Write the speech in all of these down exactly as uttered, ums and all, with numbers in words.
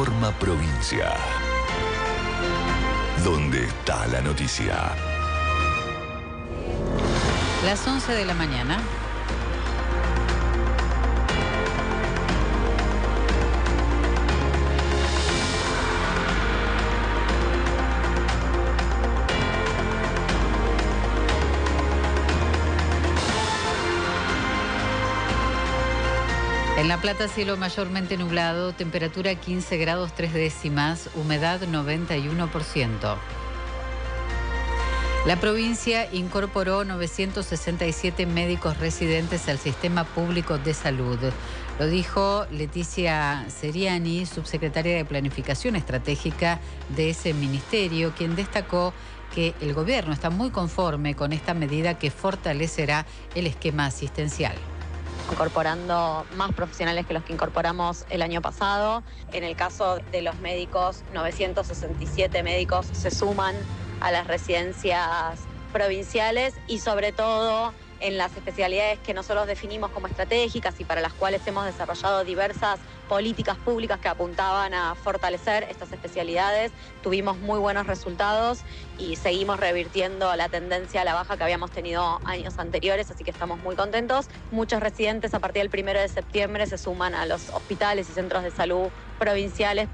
Informa Provincia. ¿Dónde está la noticia? Las once de la mañana. En La Plata, cielo mayormente nublado, temperatura quince grados tres décimas, humedad noventa y uno por ciento. La provincia incorporó novecientos sesenta y siete médicos residentes al sistema público de salud. Lo dijo Leticia Seriani, subsecretaria de Planificación Estratégica de ese ministerio, quien destacó que el gobierno está muy conforme con esta medida que fortalecerá el esquema asistencial. Incorporando más profesionales que los que incorporamos el año pasado. En el caso de los médicos, novecientos sesenta y siete médicos se suman a las residencias provinciales y sobre todo en las especialidades que nosotros definimos como estratégicas y para las cuales hemos desarrollado diversas políticas públicas que apuntaban a fortalecer estas especialidades. Tuvimos muy buenos resultados y seguimos revirtiendo la tendencia a la baja que habíamos tenido años anteriores, así que estamos muy contentos. Muchos residentes a partir del primero de septiembre se suman a los hospitales y centros de salud provinciales.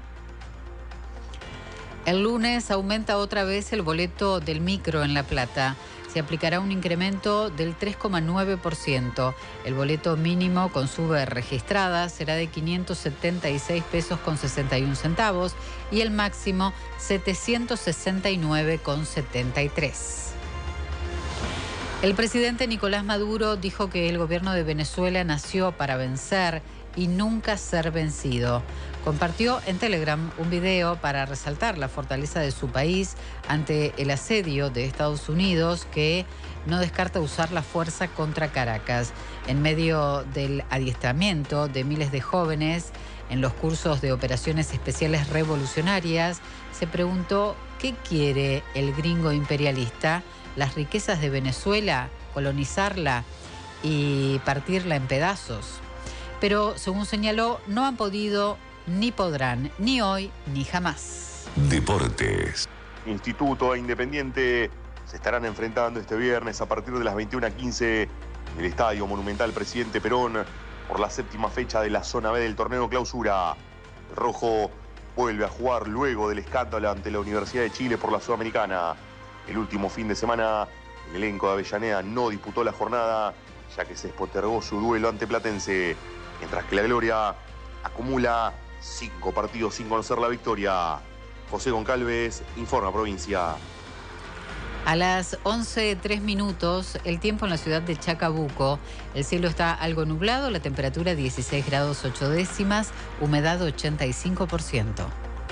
El lunes aumenta otra vez el boleto del micro en La Plata. Se aplicará un incremento del tres coma nueve por ciento. El boleto mínimo con sube registrada será de quinientos setenta y seis pesos con sesenta y un centavos y el máximo setecientos sesenta y nueve con setenta y tres. El presidente Nicolás Maduro dijo que el gobierno de Venezuela nació para vencer y nunca ser vencido. Compartió en Telegram un video para resaltar la fortaleza de su país ante el asedio de Estados Unidos, que no descarta usar la fuerza contra Caracas. En medio del adiestramiento de miles de jóvenes en los cursos de operaciones especiales revolucionarias, se preguntó ¿qué quiere el gringo imperialista? ¿Las riquezas de Venezuela? ¿Colonizarla y partirla en pedazos? Pero, según señaló, no han podido ni podrán, ni hoy ni jamás. Deportes. Instituto e Independiente se estarán enfrentando este viernes a partir de las veintiuna quince en el Estadio Monumental Presidente Perón por la séptima fecha de la zona B del torneo Clausura. El rojo vuelve a jugar luego del escándalo ante la Universidad de Chile por la Sudamericana. El último fin de semana, el elenco de Avellaneda no disputó la jornada, ya que se postergó su duelo ante Platense, mientras que la Gloria acumula cinco partidos sin conocer la victoria. José Goncalves, Informa Provincia. A las once tres minutos, el tiempo en la ciudad de Chacabuco. El cielo está algo nublado, la temperatura dieciséis grados ocho décimas, humedad ochenta y cinco por ciento.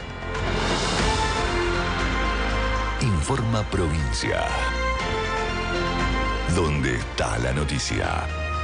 Informa Provincia. ¿Dónde está la noticia?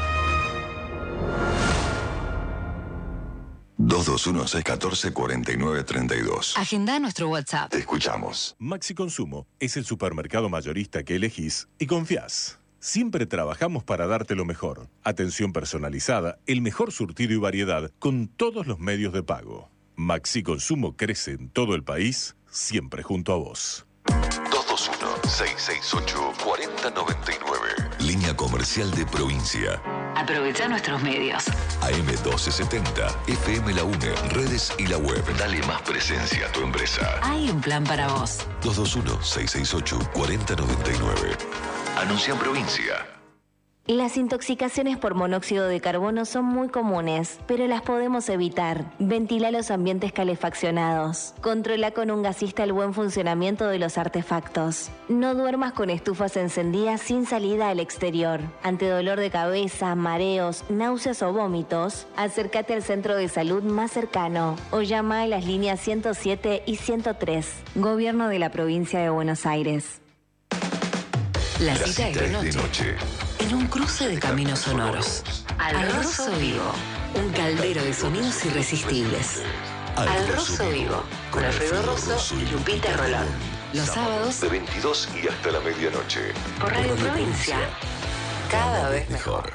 dos dos uno, seis uno cuatro, cuatro nueve tres dos. Agenda nuestro WhatsApp. Te escuchamos. Maxi Consumo es el supermercado mayorista que elegís y confías. Siempre trabajamos para darte lo mejor. Atención personalizada, el mejor surtido y variedad con todos los medios de pago. Maxi Consumo crece en todo el país, siempre junto a vos. dos dos uno, seis seis ocho, cuatro cero nueve nueve. Línea comercial de Provincia. Aprovecha nuestros medios. A M doce setenta, F M La UNE, redes y la web. Dale más presencia a tu empresa. Hay un plan para vos. dos dos uno, seis seis ocho, cuatro cero nueve nueve. Anuncia en Provincia. Las intoxicaciones por monóxido de carbono son muy comunes, pero las podemos evitar. Ventila los ambientes calefaccionados. Controla con un gasista el buen funcionamiento de los artefactos. No duermas con estufas encendidas sin salida al exterior. Ante dolor de cabeza, mareos, náuseas o vómitos, acércate al centro de salud más cercano o llama a las líneas ciento siete y ciento tres. Gobierno de la Provincia de Buenos Aires. La, La cita, cita es de noche. de noche. En un cruce de caminos sonoros. Al Rosso Vivo. Un caldero de sonidos irresistibles. Al Rosso Vivo. Con Alfredo Rosso y Lupita Rolón. Los sábados de veintidós y hasta la medianoche. por Radio Provincia. Cada vez mejor.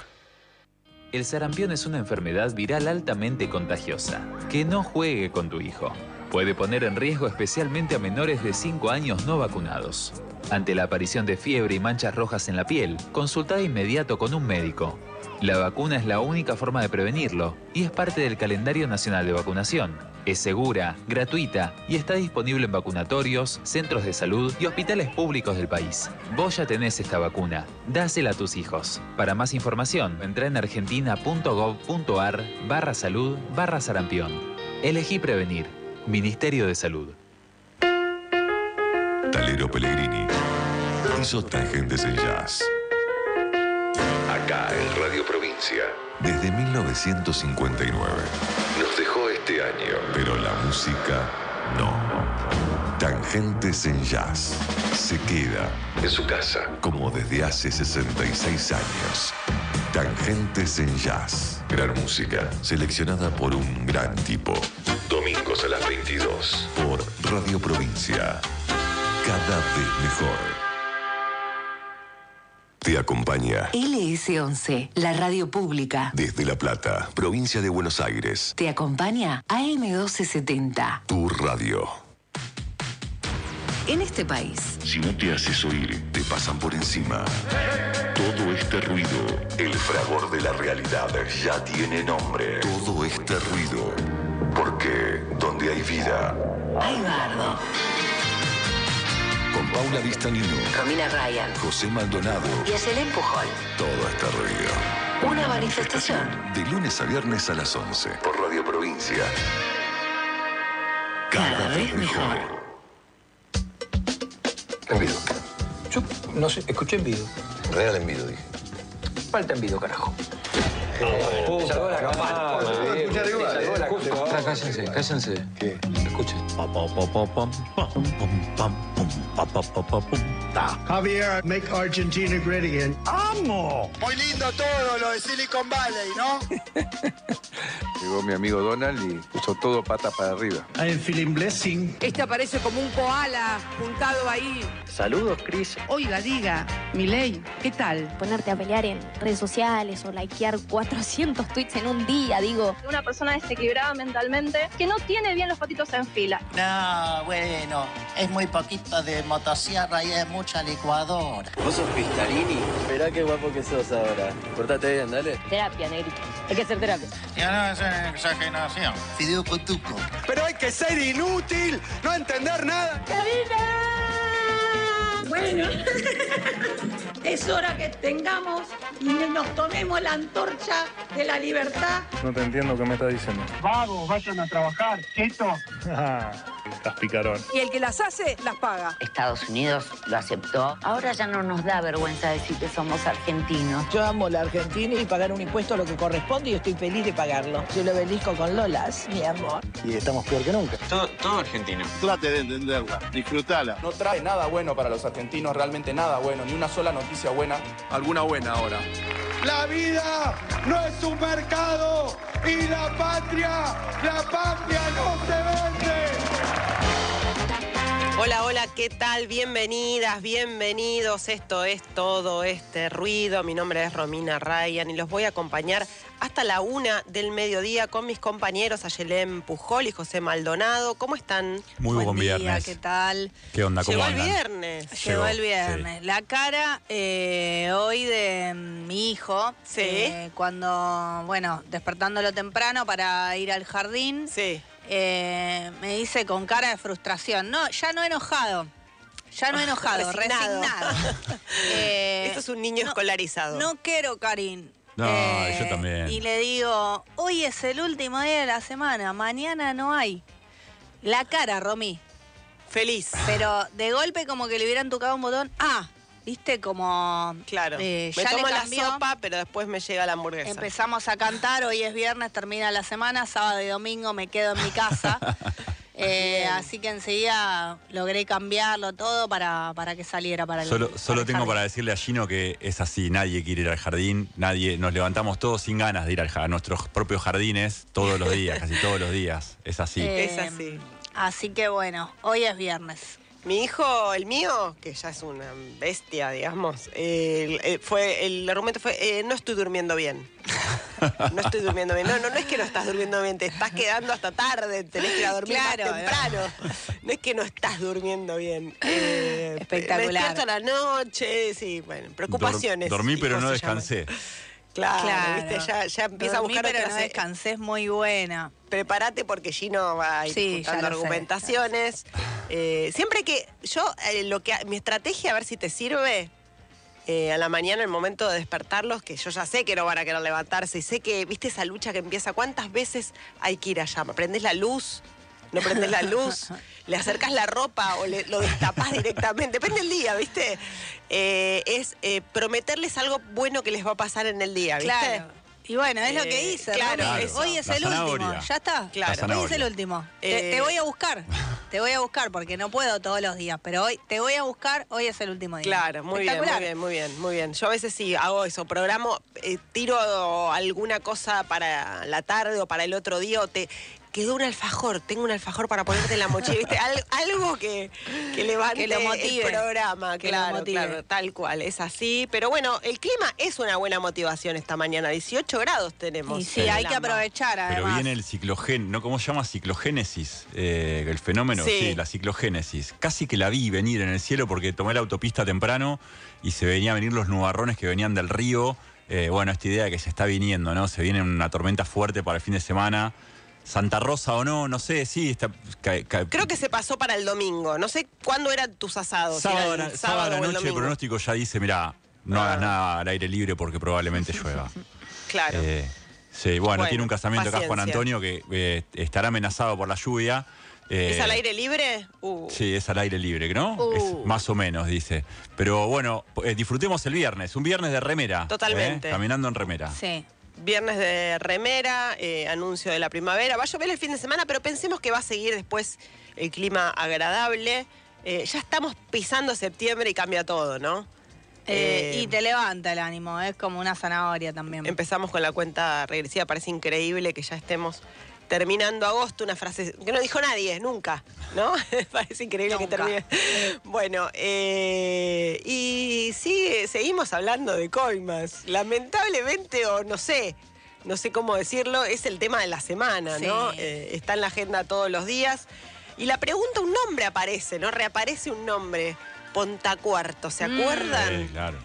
El sarampión es una enfermedad viral altamente contagiosa. Que no juegue con tu hijo. Puede poner en riesgo especialmente a menores de cinco años no vacunados. Ante la aparición de fiebre y manchas rojas en la piel, consulta de inmediato con un médico. La vacuna es la única forma de prevenirlo y es parte del calendario nacional de vacunación. Es segura, gratuita y está disponible en vacunatorios, centros de salud y hospitales públicos del país. Vos ya tenés esta vacuna. Dásela a tus hijos. Para más información, entra en argentina.gov.ar barra salud barra sarampión. Elegí prevenir. Ministerio de Salud. Talero Pellegrini hizo Tangentes en Jazz. Acá en Radio Provincia. Desde mil novecientos cincuenta y nueve. Nos dejó este año, pero la música no. Tangentes en Jazz. Se queda en su casa, como desde hace sesenta y seis años. Tangentes en Jazz. Gran música, seleccionada por un gran tipo. Domingos a las veintidós, por Radio Provincia. Cada vez mejor. Te acompaña L S once, la radio pública. desde La Plata, provincia de Buenos Aires. Te acompaña A M doce setenta. Tu radio. En este país, Si no te haces oír, te pasan por encima. Todo este ruido, el fragor de la realidad, ya tiene nombre. Todo este ruido, porque donde hay vida, hay bardo. con Paula Vistanino, Romina Ryan José Maldonado, y Ayelen Pujol. todo este ruido. Una manifestación. De lunes a viernes a las once, por Radio Provincia. Cada, Cada vez mejor. Envido. Yo no sé, escuché envido. Real envido, dije. Falta envido, carajo. Eh, salvó la campana. Salvó la campana. Cállense, cállense. ¿Qué? Escuchen. Javier, make Argentina great again. ¡Amo! Muy lindo todo lo de Silicon Valley, ¿no? Llegó mi amigo Donald y puso todo pata para arriba. I am feeling blessing. Este aparece como un koala juntado ahí. Saludos, Chris. Oiga, diga, Milei, ¿qué tal? Ponerte a pelear en redes sociales o likear cuatrocientos tweets en un día, digo. Una persona desequilibrada mentalmente que no tiene bien los patitos en fila. No, bueno, es muy poquito de motosierra y es mucha licuadora. ¿Vos sos Pistarini? Esperá qué guapo que sos ahora. Portate bien, dale. Terapia, negrito. Hay que hacer terapia. Ya no es una exageración. Fideo potuco. Pero hay que ser inútil, no entender nada. Bueno, es hora que tengamos y nos tomemos la antorcha de la libertad. No te entiendo qué me estás diciendo. Vagos, vayan a trabajar, cheto. Estás picarón. Y el que las hace, las paga. Estados Unidos lo aceptó. Ahora ya no nos da vergüenza decir que somos argentinos. Yo amo la Argentina y pagar un impuesto a lo que corresponde y estoy feliz de pagarlo. Yo lo obelisco con Lolas, mi amor. Y estamos peor que nunca. Todo, todo argentino. Trate de entenderla, disfrutala. No trae nada bueno para los argentinos, realmente nada bueno, ni una sola noticia buena. Alguna buena ahora. La vida no es un mercado y la patria, la patria no se vende. Hola, hola, ¿qué tal? Bienvenidas, bienvenidos. Esto es Todo Este Ruido. Mi nombre es Romina Ryan y los voy a acompañar hasta la una del mediodía con mis compañeros Ayelen Pujol y José Maldonado. ¿Cómo están? Muy buen, buen viernes. Día, ¿qué tal? ¿Qué onda? ¿Cómo Llegó andan? el viernes. Llegó, Llegó el viernes. Sí. La cara eh, hoy de mi hijo. Sí. Eh, cuando, bueno, despertándolo temprano para ir al jardín. Sí. Eh, me dice con cara de frustración. No, ya no enojado. Ya no enojado, Resignado. resignado. eh, Esto es un niño no, escolarizado. No quiero, Karin. No, Eh, yo también. Y le digo, hoy es el último día de la semana, mañana no hay. La cara, Romy. Feliz. Pero de golpe como que le hubieran tocado un botón. Ah, viste como... Claro. Eh, me ya tomo le la cambió. sopa, pero después me llega la hamburguesa. Empezamos a cantar, hoy es viernes, termina la semana, sábado y domingo me quedo en mi casa. Eh, así que enseguida logré cambiarlo todo para, para que saliera para el Solo, para solo el tengo jardín. para decirle a Gino que es así, nadie quiere ir al jardín, nadie, nos levantamos todos sin ganas de ir al, a nuestros propios jardines todos los días, casi todos los días, es así. Eh, Es así. Así que bueno, hoy es viernes. Mi hijo, el mío, que ya es una bestia, digamos, eh, eh, fue el argumento fue, eh, no estoy durmiendo bien. No estoy durmiendo bien. No, no, no es que no estás durmiendo bien, te estás quedando hasta tarde, tenés que ir a dormir Claro, más temprano. No. no es que no estás durmiendo bien. Eh, Espectacular. Me despierto a la noche, sí, bueno, preocupaciones. Dor- dormí pero hijos no se descansé. Claro, Claro. ¿viste? Ya, ya empieza Dormí, a buscar pero otras... no descansé, es muy buena. Prepárate porque Gino va a ir Sí, juntando ya lo sé, argumentaciones. Eh, siempre que yo, eh, lo que mi estrategia, a ver si te sirve, eh, a la mañana, en el momento de despertarlos, que yo ya sé que no van a querer levantarse, y sé que, viste esa lucha que empieza, ¿cuántas veces hay que ir allá? ¿Prendés la luz? ¿No prendés la luz? ¿Le acercás la ropa o le, lo destapás directamente? Depende del día, ¿viste? Eh, es eh, prometerles algo bueno que les va a pasar en el día, ¿viste? Claro. Y bueno, es lo que Eh, hice. claro, Romy. eso. Hoy es La el zanahoria. último. Ya está. Claro. Hoy es el último. Te, Eh, te voy a buscar. Te voy a buscar porque no puedo todos los días. Pero hoy te voy a buscar. Hoy es el último día. Claro, muy bien, muy Espectacular. bien, muy bien, muy bien. Yo a veces sí hago eso, programo, eh, tiro alguna cosa para la tarde o para el otro día, o te quedó un alfajor, tengo un alfajor para ponerte en la mochila, ¿viste? Al- algo que, que levante Que lo motive. el programa, Que lo claro, motive. claro, tal cual, es así. Pero bueno, el clima es una buena motivación esta mañana, dieciocho grados tenemos. Y sí, en hay el que AMBA. aprovechar además. Pero viene el ciclogén, ¿no? ¿Cómo se llama? Ciclogénesis. Eh, el fenómeno, Sí. sí. la ciclogénesis. Casi que la vi venir en el cielo porque tomé la autopista temprano y se venía a venir los nubarrones que venían del río. Eh, bueno, esta idea de que se está viniendo, ¿no? Se viene una tormenta fuerte para el fin de semana. Santa Rosa o no, no sé, sí. Está, ca, ca, Creo que se pasó para el domingo. No sé cuándo eran tus asados. sábado, si era el a- sábado a la o el noche el domingo. pronóstico ya dice, mira, no Ah. hagas nada al aire libre porque probablemente llueva. Claro. Eh, sí, bueno, Bueno, tiene un casamiento acá Juan paciencia. Antonio que eh, estará amenazado por la lluvia. Eh, ¿Es al aire libre? Uh. Sí, es al aire libre, ¿no? Uh. Es más o menos, dice. Pero bueno, eh, disfrutemos el viernes, un viernes de remera. Totalmente. ¿eh? Caminando en remera. Sí. Viernes de remera, eh, anuncio de la primavera. Va a llover el fin de semana, pero pensemos que va a seguir después el clima agradable. Eh, ya estamos pisando septiembre y cambia todo, ¿no? Eh, Eh, y te levanta el ánimo, es como una zanahoria también. Empezamos con la cuenta regresiva, parece increíble que ya estemos terminando agosto, una frase que no dijo nadie, nunca, ¿no? Parece increíble Nunca. que termine. Bueno, eh, y sí, seguimos hablando de coimas. Lamentablemente, o no sé, no sé cómo decirlo, es el tema de la semana, ¿no? Sí. Eh, está en la agenda todos los días. Y la pregunta, un nombre aparece, ¿no? Reaparece un nombre, Pontacuarto, ¿se Mm. acuerdan? Sí, claro.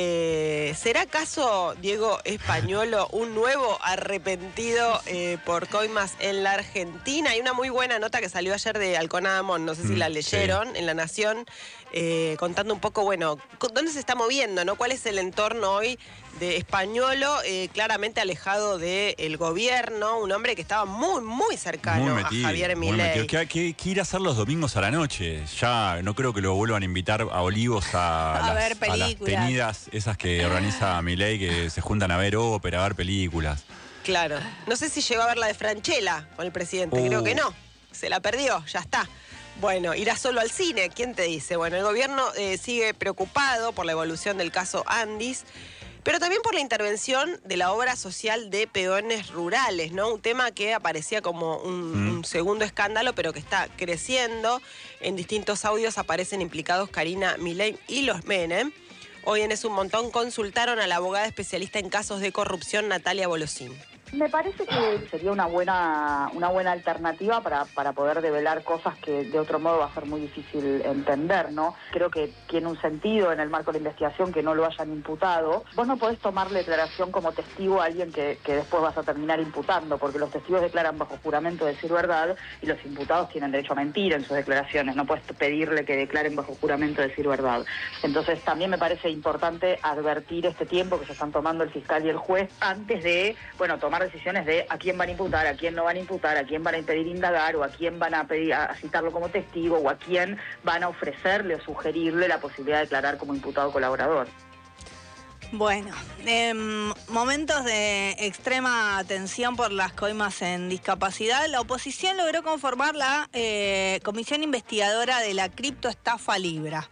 Eh, ¿Será acaso, Diego Españolo, un nuevo arrepentido eh, por coimas en la Argentina? Hay una muy buena nota que salió ayer de Alcona Amón, no sé si Mm, la leyeron, en La Nación, eh, contando un poco, bueno, co- dónde se está moviendo, ¿no? ¿Cuál es el entorno hoy de Españolo, eh, claramente alejado del gobierno? Un hombre que estaba muy, muy cercano Muy metido. a Javier muy Milei. metido. ¿Qué, qué, qué ir a hacer los domingos a la noche? Ya no creo que lo vuelvan a invitar a Olivos a, A las, ver a las películas. tenidas esas que organiza Milei, que se juntan a ver ópera, a ver películas. Claro. No sé si llegó a ver la de Franchella con el presidente. Uh. Creo que no. Se la perdió, ya está. Bueno, irá solo al cine. ¿Quién te dice? Bueno, el gobierno eh, sigue preocupado por la evolución del caso Andis, pero también por la intervención de la obra social de peones rurales, ¿no? Un tema que aparecía como un, Mm. un segundo escándalo, pero que está creciendo. En distintos audios aparecen implicados Karina Milei y los Menem. Hoy en Es un Montón consultaron a la abogada especialista en casos de corrupción, Natalia Bolosín. Me parece que sería una buena una buena alternativa para, para poder develar cosas que de otro modo va a ser muy difícil entender, ¿no? Creo que tiene un sentido en el marco de la investigación que no lo hayan imputado. Vos no podés tomar declaración como testigo a alguien que, que después vas a terminar imputando, porque los testigos declaran bajo juramento de decir verdad y los imputados tienen derecho a mentir en sus declaraciones. No puedes pedirle que declaren bajo juramento de decir verdad. Entonces también me parece importante advertir este tiempo que se están tomando el fiscal y el juez antes de, bueno, tomar decisiones de a quién van a imputar, a quién no van a imputar, a quién van a impedir indagar o a quién van a pedir a citarlo como testigo o a quién van a ofrecerle o sugerirle la posibilidad de declarar como imputado colaborador. Bueno, en momentos de extrema tensión por las coimas en discapacidad, la oposición logró conformar la eh, Comisión Investigadora de la Criptoestafa Libra.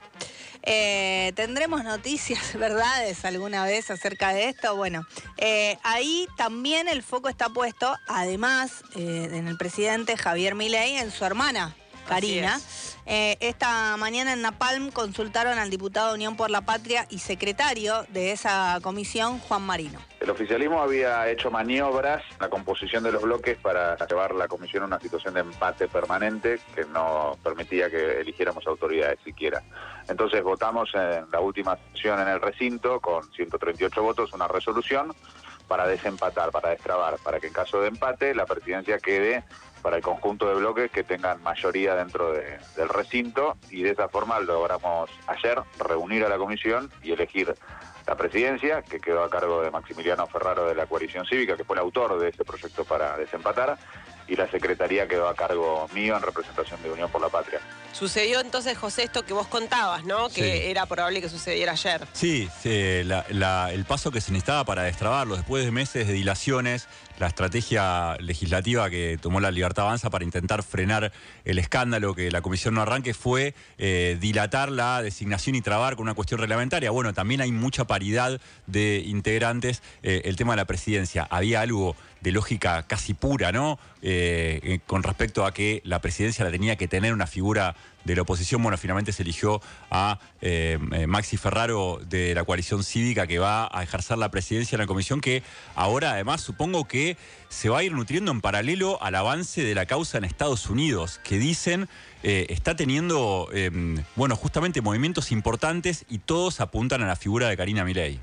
Eh, ¿Tendremos noticias, verdades alguna vez acerca de esto? Bueno, eh, ahí también el foco está puesto, además eh, en el presidente Javier Milei, en su hermana, Karina. Eh, esta mañana en Napalm consultaron al diputado de Unión por la Patria y secretario de esa comisión, Juan Marino. El oficialismo había hecho maniobras en la composición de los bloques para llevar la comisión a una situación de empate permanente que no permitía que eligiéramos autoridades siquiera. Entonces votamos en la última sesión en el recinto con ciento treinta y ocho votos una resolución para desempatar, para destrabar, para que en caso de empate la presidencia quede para el conjunto de bloques que tengan mayoría dentro de, del recinto, y de esa forma logramos ayer reunir a la comisión y elegir la presidencia, que quedó a cargo de Maximiliano Ferraro de la Coalición Cívica, que fue el autor de ese proyecto para desempatar, y la secretaría quedó a cargo mío en representación de Unión por la Patria. Sucedió entonces, José, esto que vos contabas, ¿no? Que Sí. era probable que sucediera ayer. Sí, sí, la- la- el paso que se necesitaba para destrabarlo después de meses de dilaciones, la estrategia legislativa que tomó la Libertad Avanza para intentar frenar el escándalo, que la comisión no arranque, fue eh, dilatar la designación y trabar con una cuestión reglamentaria. Bueno, también hay mucha paridad de integrantes. Eh, el tema de la presidencia, había algo de lógica casi pura, ¿no? Eh, eh, con respecto a que la presidencia la tenía que tener una figura de la oposición. Bueno, finalmente se eligió a eh, eh, Maxi Ferraro de la Coalición Cívica, que va a ejercer la presidencia en la comisión, que ahora además supongo que se va a ir nutriendo en paralelo al avance de la causa en Estados Unidos, que dicen eh, está teniendo, eh, bueno, justamente movimientos importantes, y todos apuntan a la figura de Karina Milei.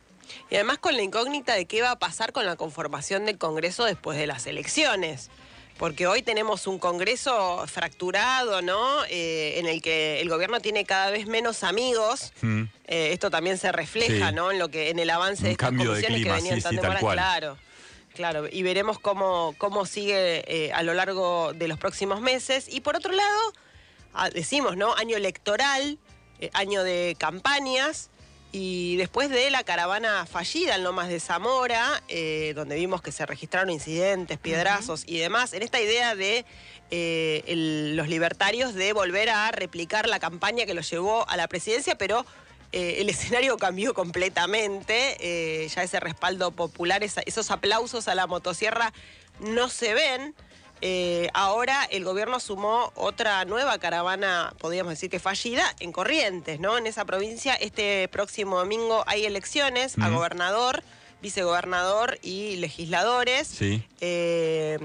Y además con la incógnita de qué va a pasar con la conformación del Congreso después de las elecciones. Porque hoy tenemos un Congreso fracturado, ¿no? Eh, en el que el gobierno tiene cada vez menos amigos. Mm. Eh, esto también se refleja, Sí. ¿no? En lo que, en el avance Un de estas cambio de comisiones clima, que venían sí, tan sí, tal demoradas. cual. Claro, claro. Y veremos cómo, cómo sigue eh, a lo largo de los próximos meses. Y por otro lado, ah, decimos, ¿no? Año electoral, eh, año de campañas. Y después de la caravana fallida en Lomas de Zamora, eh, donde vimos que se registraron incidentes, piedrazos y demás, en esta idea de eh, el- los libertarios de volver a replicar la campaña que los llevó a la presidencia, pero eh, el escenario cambió completamente. Eh, ya ese respaldo popular, esa- esos aplausos a la motosierra no se ven. Eh, ahora el gobierno sumó otra nueva caravana, podríamos decir que fallida, en Corrientes, ¿no? En esa provincia, este próximo domingo hay elecciones a Mm. gobernador, vicegobernador y legisladores. Sí. Eh,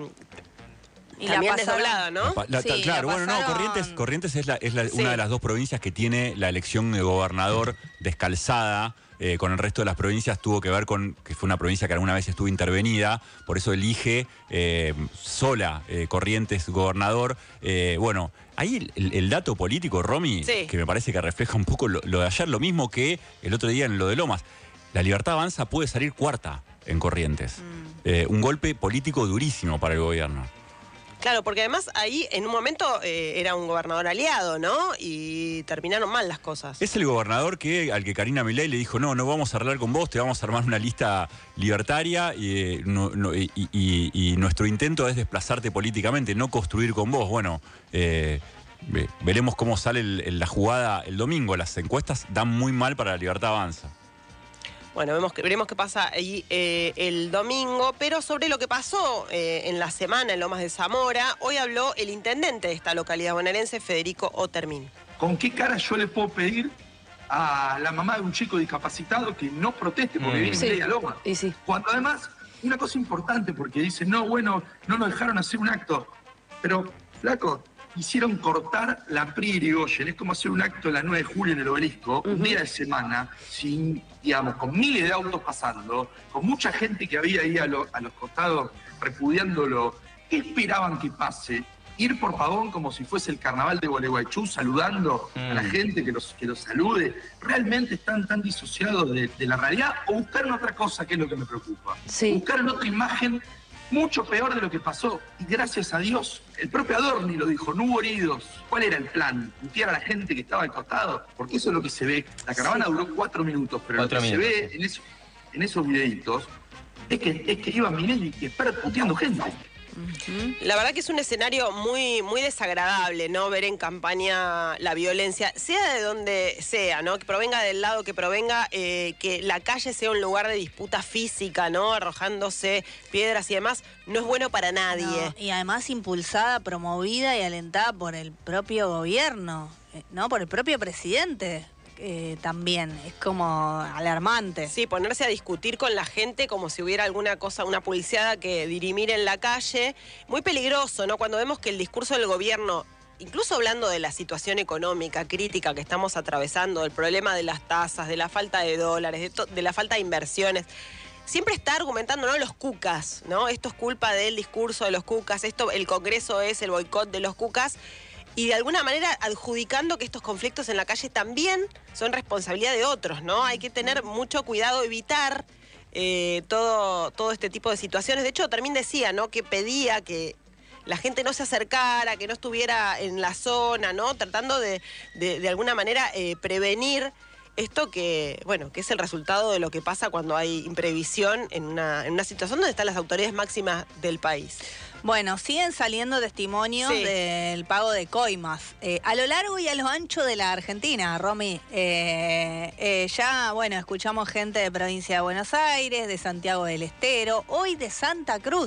Y la también pasaron- desdoblada, ¿no? La pa- la- Sí, ta- claro, la bueno, no, pasaron- Corrientes, Corrientes es, la, es la- Sí. una de las dos provincias que tiene la elección de gobernador descalzada. Eh, con el resto de las provincias tuvo que ver con que fue una provincia que alguna vez estuvo intervenida, por eso elige eh, sola eh, Corrientes gobernador. Eh, bueno, ahí el, el- el dato político, Romy, Sí. que me parece que refleja un poco lo, lo de ayer, lo mismo que el otro día en lo de Lomas. La Libertad Avanza puede salir cuarta en Corrientes. Eh, un golpe político durísimo para el gobierno. Claro, porque además ahí en un momento eh, era un gobernador aliado, ¿no? Y terminaron mal las cosas. Es el gobernador que al que Karina Milei le dijo, no, no vamos a arreglar con vos, te vamos a armar una lista libertaria y, eh, no- no- y- y- y nuestro intento es desplazarte políticamente, no construir con vos. Bueno, eh, ve- veremos cómo sale el- el- la jugada el domingo. Las encuestas dan muy mal para la Libertad Avanza. Bueno, vemos que, veremos qué pasa ahí eh, el domingo, pero sobre lo que pasó eh, en la semana en Lomas de Zamora, hoy habló el intendente de esta localidad bonaerense, Federico Otermin. ¿Con qué cara yo le puedo pedir a la mamá de un chico discapacitado que no proteste porque Mm. viene Sí. en media loma? Cuando además, una cosa importante, porque dice, no, bueno, no nos dejaron hacer un acto, pero, flaco, hicieron cortar la Pri Irigoyen. Es como hacer un acto el nueve de julio en el Obelisco, un día de semana, sin, digamos, con miles de autos pasando, con mucha gente que había ahí a, lo- a los costados repudiándolo. ¿Qué esperaban que pase? Ir por Pavón como si fuese el carnaval de Gualeguaychú, saludando a la gente que los, que los salude. ¿Realmente están tan disociados de, de la realidad? ¿O buscaron otra cosa, que es lo que me preocupa? Buscaron otra imagen mucho peor de lo que pasó. Y gracias a Dios, el propio Adorni lo dijo, no hubo heridos. ¿Cuál era el plan? ¿Putear a la gente que estaba al costado? Porque eso es lo que se ve. La caravana duró cuatro minutos, pero Cuatro lo que minutos, se ve en, eso- en esos videitos es que, es que iba Milei y Espert puteando gente. Uh-huh. La verdad que es un escenario muy, muy desagradable, ¿no? Ver en campaña la violencia, sea de donde sea, ¿no? Que provenga del lado que provenga, eh, que la calle sea un lugar de disputa física, ¿no? Arrojándose piedras y demás, no es bueno para nadie. No, y además impulsada, promovida y alentada por el propio gobierno, ¿no? Por el propio presidente. Eh, también, es como alarmante. Sí, ponerse a discutir con la gente como si hubiera alguna cosa, una pulseada que dirimir en la calle. Muy peligroso, ¿no? Cuando vemos que el discurso del gobierno, incluso hablando de la situación económica crítica que estamos atravesando, del problema de las tasas, de la falta de dólares, de, to- de la falta de inversiones, siempre está argumentando, ¿no? Los cucas, ¿no? Esto es culpa del discurso de los cucas, esto, el Congreso es el boicot de los cucas. Y de alguna manera adjudicando que estos conflictos en la calle también son responsabilidad de otros, ¿no? Hay que tener mucho cuidado, evitar eh, todo, todo este tipo de situaciones. De hecho, también decía, ¿no? Que pedía que la gente no se acercara, que no estuviera en la zona, ¿no? Tratando de, de, de alguna manera, eh, prevenir esto que, bueno, que es el resultado de lo que pasa cuando hay imprevisión en una, en una situación donde están las autoridades máximas del país. Bueno, siguen saliendo testimonios sí. del pago de coimas eh, a lo largo y a lo ancho de la Argentina, Romy. Eh, eh, ya, bueno, escuchamos gente de provincia de Buenos Aires, de Santiago del Estero, hoy de Santa Cruz.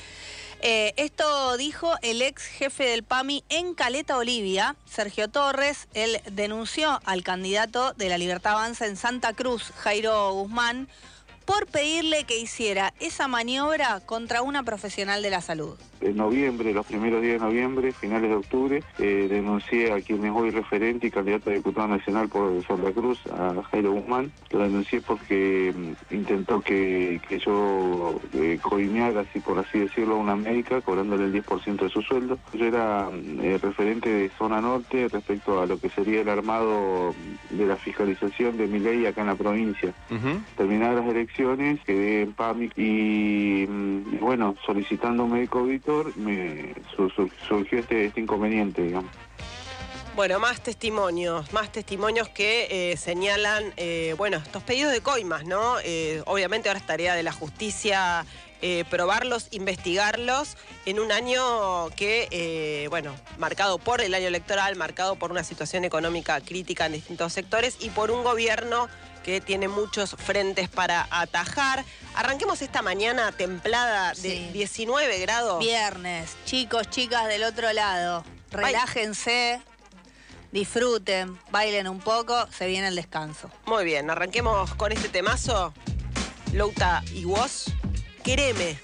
Eh, esto dijo el ex jefe del P A M I en Caleta Olivia, Sergio Torres. Él denunció al candidato de la Libertad Avanza en Santa Cruz, Jairo Guzmán, por pedirle que hiciera esa maniobra contra una profesional de la salud. En noviembre, los primeros días de noviembre, finales de octubre, eh, denuncié a quien es hoy referente y candidato a diputado nacional por Santa Cruz, a Jairo Guzmán. Lo denuncié porque mm, intentó que, que yo eh, coimeara, así por así decirlo, a una médica, cobrándole el diez por ciento de su sueldo. Yo era eh, referente de Zona Norte respecto a lo que sería el armado de la fiscalización de mi ley acá en la provincia. Uh-huh. Terminadas las elecciones, quedé en P A M I y, mm, y bueno, solicitando un médico Víctor, me su, su, surgió este, este inconveniente, digamos. Bueno, más testimonios, más testimonios que eh, señalan, eh, bueno, estos pedidos de coimas, ¿no? Eh, obviamente ahora es tarea de la justicia eh, probarlos, investigarlos en un año que, eh, bueno, marcado por el año electoral, marcado por una situación económica crítica en distintos sectores y por un gobierno que tiene muchos frentes para atajar. Arranquemos esta mañana templada de sí. diecinueve grados. Viernes. Chicos, chicas del otro lado, relájense, disfruten, bailen un poco, se viene el descanso. Muy bien, arranquemos con este temazo. Louta y Woz, Quereme.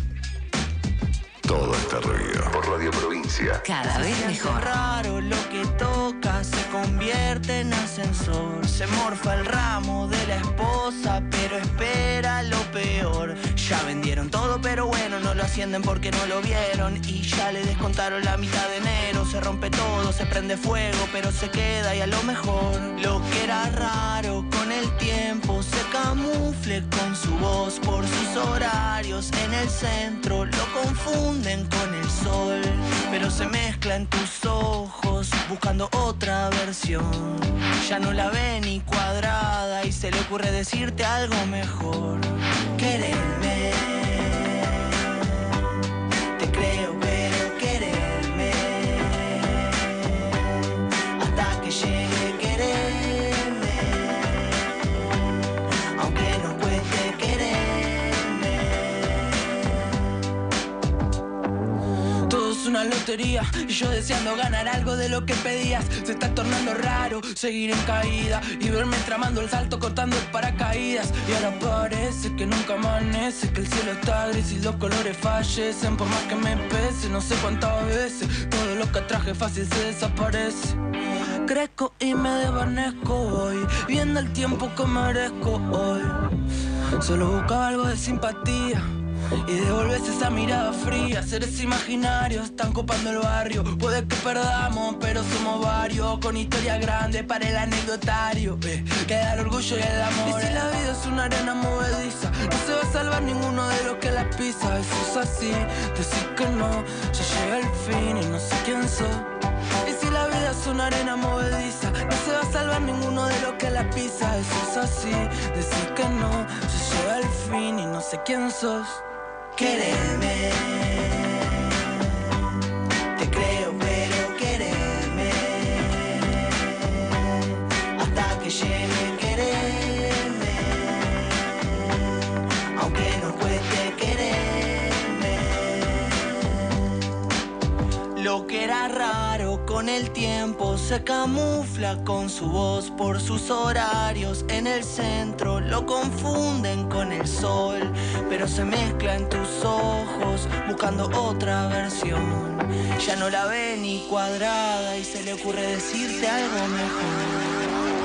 Todo este ruido por Radio Provincia. Cada vez mejor. Raro lo que toca se convierte en ascensor. Se morfa el ramo de la esposa, pero espera lo peor. Ya vendieron todo, pero bueno, no lo ascienden porque no lo vieron. Y ya le descontaron la mitad de enero. Se rompe todo, se prende fuego, pero se queda y a lo mejor lo que era raro con el tiempo se camufle con su voz por sus horarios. En el centro lo confunde con el sol, pero se mezcla en tus ojos buscando otra versión. Ya no la ve ni cuadrada y se le ocurre decirte algo mejor. Quererme, te creo, pero quererme hasta que llegue quererme, aunque nos cueste quererme. Una lotería y yo deseando ganar algo de lo que pedías. Se está tornando raro seguir en caída y verme tramando el salto cortando el paracaídas. Y ahora parece que nunca amanece, que el cielo está gris y los colores fallecen. Por más que me pese, no sé cuántas veces todo lo que traje fácil se desaparece. Crezco y me desvanezco hoy, viendo el tiempo que merezco hoy. Solo buscaba algo de simpatía y devolves esa mirada fría. Seres imaginarios están copando el barrio. Puede que perdamos, pero somos varios, con historia grande para el anecdotario. eh, Queda el orgullo y el amor. Y si la vida es una arena movediza, no se va a salvar ninguno de los que la pisa. Eso es así, decir que no, ya llega el fin y no sé quién soy. Y si la vida es una arena movediza, no se va a salvar ninguno de los que la pisa. Eso es así, decir que no, ya llega el fin y no sé quién sos. Quererme, suena raro con el tiempo, se camufla con su voz por sus horarios. En el centro lo confunden con el sol, pero se mezcla en tus ojos buscando otra versión. Ya no la ve ni cuadrada y se le ocurre decirte algo mejor.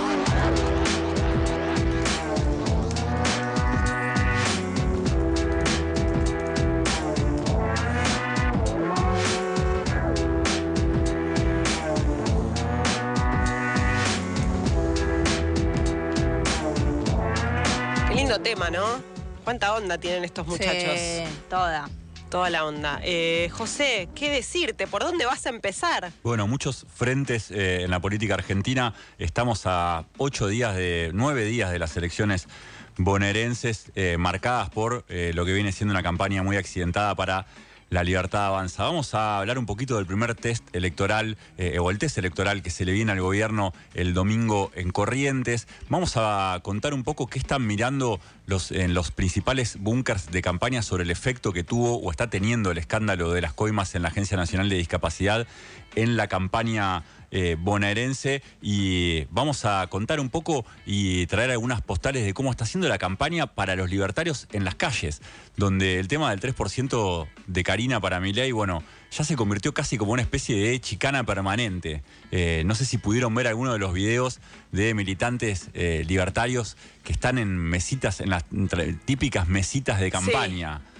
Tema, ¿no? ¿Cuánta onda tienen estos muchachos? Sí, toda. Toda la onda. Eh, José, ¿qué decirte? ¿Por dónde vas a empezar? Bueno, muchos frentes eh, en la política argentina. Estamos a ocho días de, nueve días de las elecciones bonaerenses, eh, marcadas por eh, lo que viene siendo una campaña muy accidentada para La Libertad Avanza. Vamos a hablar un poquito del primer test electoral, eh, o el test electoral que se le viene al gobierno el domingo en Corrientes. Vamos a contar un poco qué están mirando los, en los principales búnkers de campaña sobre el efecto que tuvo o está teniendo el escándalo de las coimas en la Agencia Nacional de Discapacidad en la campaña eh, bonaerense, y vamos a contar un poco y traer algunas postales de cómo está siendo la campaña para los libertarios en las calles, donde el tema del tres por ciento de Karina para Milei, bueno, ya se convirtió casi como una especie de chicana permanente. Eh, no sé si pudieron ver alguno de los videos de militantes eh, libertarios que están en mesitas, en las típicas mesitas de campaña. Sí.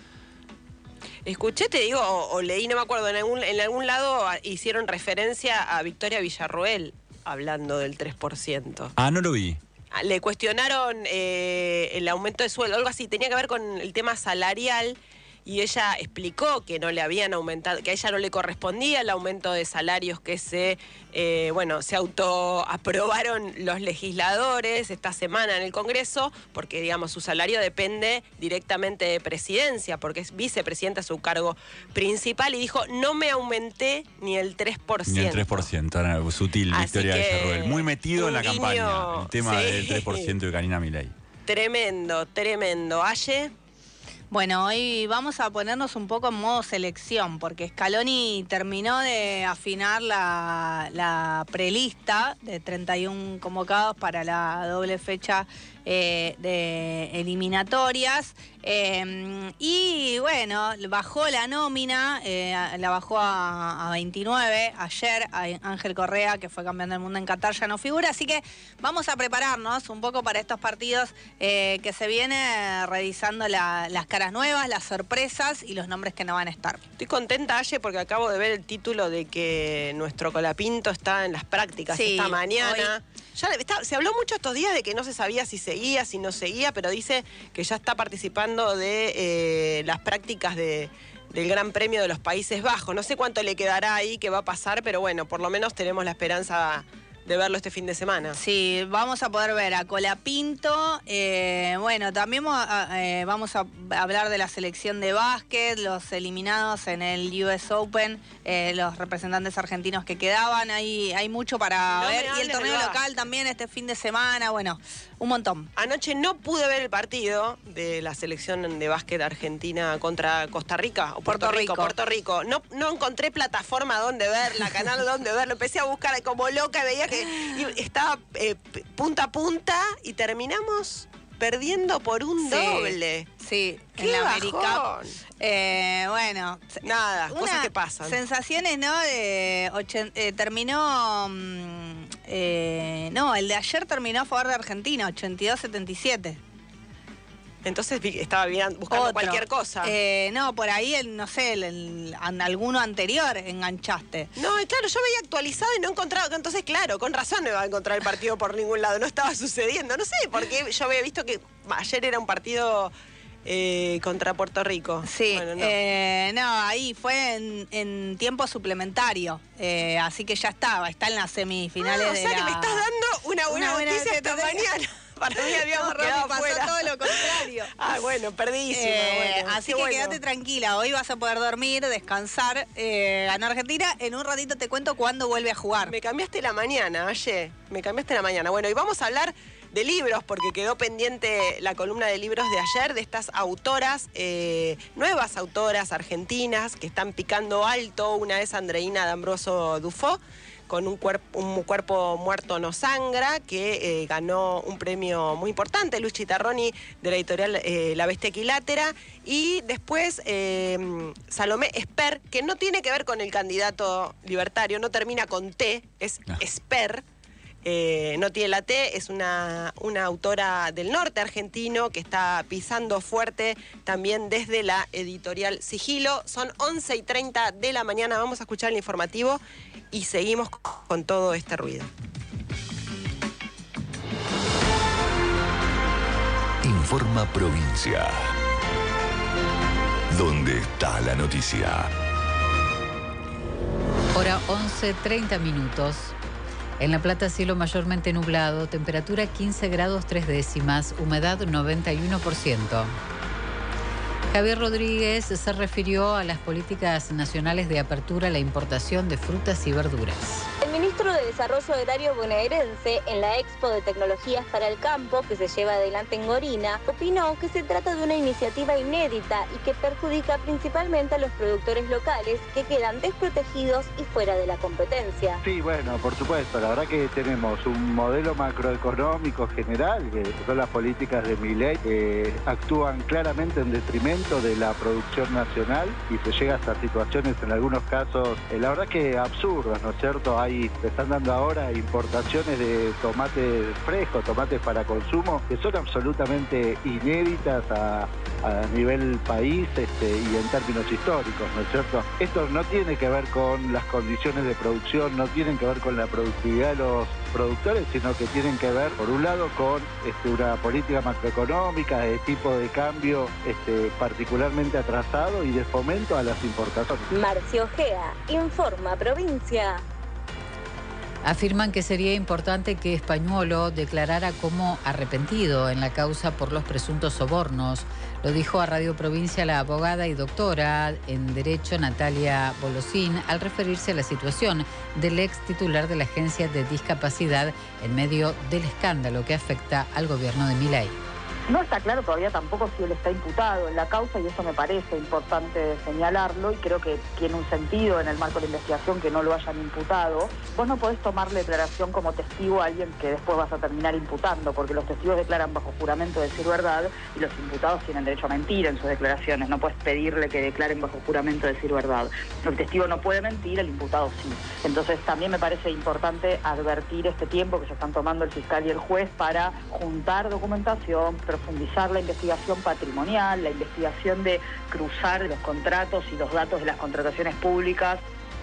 Escuché, te digo, o, o leí, no me acuerdo, en algún, en algún lado hicieron referencia a Victoria Villarroel hablando del tres por ciento. Ah, no lo vi. Le cuestionaron eh, el aumento de sueldo, algo así, tenía que ver con el tema salarial, y ella explicó que no le habían aumentado, que a ella no le correspondía el aumento de salarios que se, eh, bueno, se autoaprobaron los legisladores esta semana en el Congreso, porque, digamos, su salario depende directamente de presidencia, porque es vicepresidenta, su cargo principal, y dijo, no me aumenté ni el tres por ciento. Ni el tres por ciento, era sutil, Así Victoria Villarroel. Muy metido en la guiño, campaña, el tema sí, del tres por ciento de Karina Milei. Tremendo, tremendo. Aye. Bueno, hoy vamos a ponernos un poco en modo selección, porque Scaloni terminó de afinar la, la prelista de treinta y uno convocados para la doble fecha eh, de eliminatorias. Eh, y bueno, bajó la nómina, eh, la bajó a, a veintinueve. Ayer a Ángel Correa, que fue campeón del mundo en Qatar, ya no figura. Así que vamos a prepararnos un poco para estos partidos eh, que se viene revisando la, las caras nuevas, las sorpresas y los nombres que no van a estar. Estoy contenta, Aye, porque acabo de ver el título de que nuestro Colapinto está en las prácticas sí, esta mañana. Hoy... Ya está, se habló mucho estos días de que no se sabía si seguía, si no seguía, pero dice que ya está participando de eh, las prácticas de, del Gran Premio de los Países Bajos. No sé cuánto le quedará ahí, qué va a pasar, pero bueno, por lo menos tenemos la esperanza de verlo este fin de semana. Sí, vamos a poder ver a Colapinto. Eh, bueno, también eh, vamos a hablar de la selección de básquet, los eliminados en el U S Open, eh, los representantes argentinos que quedaban. Hay, hay mucho para no ver. Y el torneo local básquet también este fin de semana. Bueno, un montón. Anoche no pude ver el partido de la selección de básquet argentina contra Costa Rica o Puerto, Puerto Rico. Rico. Puerto Rico. No, no encontré plataforma donde verla, canal donde verlo. Empecé a buscar como loca, veía que estaba eh, punta a punta y terminamos perdiendo por un sí, doble. Sí, ¿Qué en la bajón? América. Eh, bueno, nada, una cosas que pasan. Sensaciones, ¿no? De ochen, eh, terminó. Mm, eh, no, el de ayer terminó a favor de Argentina, ochenta y dos a setenta y siete. Entonces estaba bien buscando Otro. cualquier cosa. Eh, no, por ahí, el, no sé, el, el, alguno anterior enganchaste. No, claro, yo veía actualizado y no encontraba. Entonces, claro, con razón no iba a encontrar el partido por ningún lado. No estaba sucediendo. No sé, porque yo había visto que ayer era un partido eh, contra Puerto Rico. Sí, bueno, no. Eh, no, ahí fue en, en tiempo suplementario. Eh, así que ya estaba, está en las semifinales ah, de o sea la... que me estás dando una buena, una buena noticia esta mañana. Para mí habíamos no, quedado pasó fuera. todo lo contrario. Ah, bueno, perdísima. Eh, bueno. Así Qué que bueno. quédate tranquila. Hoy vas a poder dormir, descansar. Eh, ganó Argentina. En un ratito te cuento cuándo vuelve a jugar. Me cambiaste la mañana, Aye. Me cambiaste la mañana. Bueno, y vamos a hablar de libros, porque quedó pendiente la columna de libros de ayer, de estas autoras, eh, nuevas autoras argentinas que están picando alto. Una es Andreina D'Ambroso Dufo, con un, cuerp un cuerpo muerto no sangra, que eh, ganó un premio muy importante, Luis Chitarroni, de la editorial eh, La Bestia Equilátera. Y después eh, Salomé Esper, que no tiene que ver con el candidato libertario, no termina con T, es no. Esper. Eh, no tiene la T, es una, una autora del norte argentino que está pisando fuerte también desde la editorial Sigilo. Son once y treinta de la mañana, vamos a escuchar el informativo y seguimos con todo este ruido. Informa Provincia. ¿Dónde está la noticia? Hora once, treinta minutos. En La Plata, cielo mayormente nublado, temperatura quince grados tres décimas, humedad noventa y uno por ciento. Javier Rodríguez se refirió a las políticas nacionales de apertura a la importación de frutas y verduras. El ministro de Desarrollo Agrario bonaerense, en la Expo de Tecnologías para el Campo, que se lleva adelante en Gorina, opinó que se trata de una iniciativa inédita y que perjudica principalmente a los productores locales que quedan desprotegidos y fuera de la competencia. Sí, bueno, por supuesto, la verdad que tenemos un modelo macroeconómico general, que son las políticas de Milei, que actúan claramente en detrimento de la producción nacional y se llega a estas situaciones en algunos casos, eh, la verdad que absurdas, ¿no es cierto? Hay, se están dando ahora importaciones de tomates frescos, tomates para consumo, que son absolutamente inéditas a, a nivel país este, y en términos históricos, ¿no es cierto? Esto no tiene que ver con las condiciones de producción, no tienen que ver con la productividad de los productores, sino que tienen que ver, por un lado, con este, una política macroeconómica de tipo de cambio este, particularmente atrasado y de fomento a las importaciones. Marcio Ojea, Informa Provincia. Afirman que sería importante que Españuolo declarara como arrepentido en la causa por los presuntos sobornos. Lo dijo a Radio Provincia la abogada y doctora en Derecho Natalia Bolosín al referirse a la situación del ex titular de la Agencia de Discapacidad en medio del escándalo que afecta al gobierno de Milei. No está claro todavía tampoco si él está imputado en la causa y eso me parece importante señalarlo y creo que tiene un sentido en el marco de la investigación que no lo hayan imputado. Vos no podés tomar declaración como testigo a alguien que después vas a terminar imputando porque los testigos declaran bajo juramento de decir verdad y los imputados tienen derecho a mentir en sus declaraciones. No puedes pedirle que declaren bajo juramento de decir verdad. El testigo no puede mentir, el imputado sí. Entonces también me parece importante advertir este tiempo que se están tomando el fiscal y el juez para juntar documentación, profundizar la investigación patrimonial, la investigación de cruzar los contratos y los datos de las contrataciones públicas.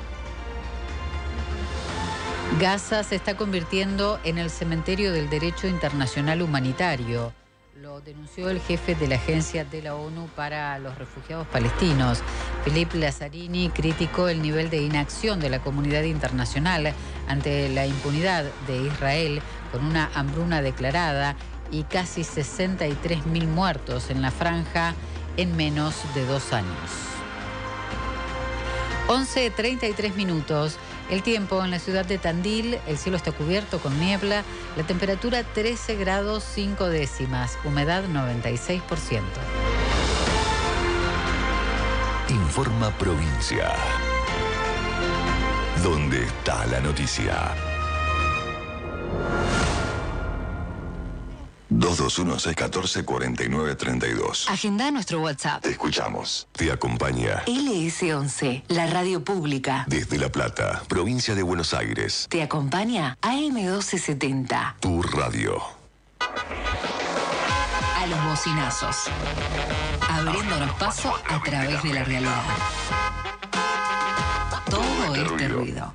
Gaza se está convirtiendo en el cementerio del derecho internacional humanitario. Lo denunció el jefe de la Agencia de la ONU para los Refugiados Palestinos. Philippe Lazzarini criticó el nivel de inacción de la comunidad internacional ante la impunidad de Israel con una hambruna declarada y casi sesenta y tres mil muertos en la franja en menos de dos años. once treinta y tres minutos. El tiempo en la ciudad de Tandil, el cielo está cubierto con niebla, la temperatura trece grados cinco décimas, humedad noventa y seis por ciento. Informa Provincia. ¿Dónde está la noticia? dos dos uno, seis uno cuatro, cuatro nueve tres dos. Agenda nuestro WhatsApp. Te escuchamos. Te acompaña L S once, la radio pública. Desde La Plata, provincia de Buenos Aires. Te acompaña A M doce setenta. Tu radio. A los bocinazos. Abriéndonos paso a través de la realidad. Todo este ruido.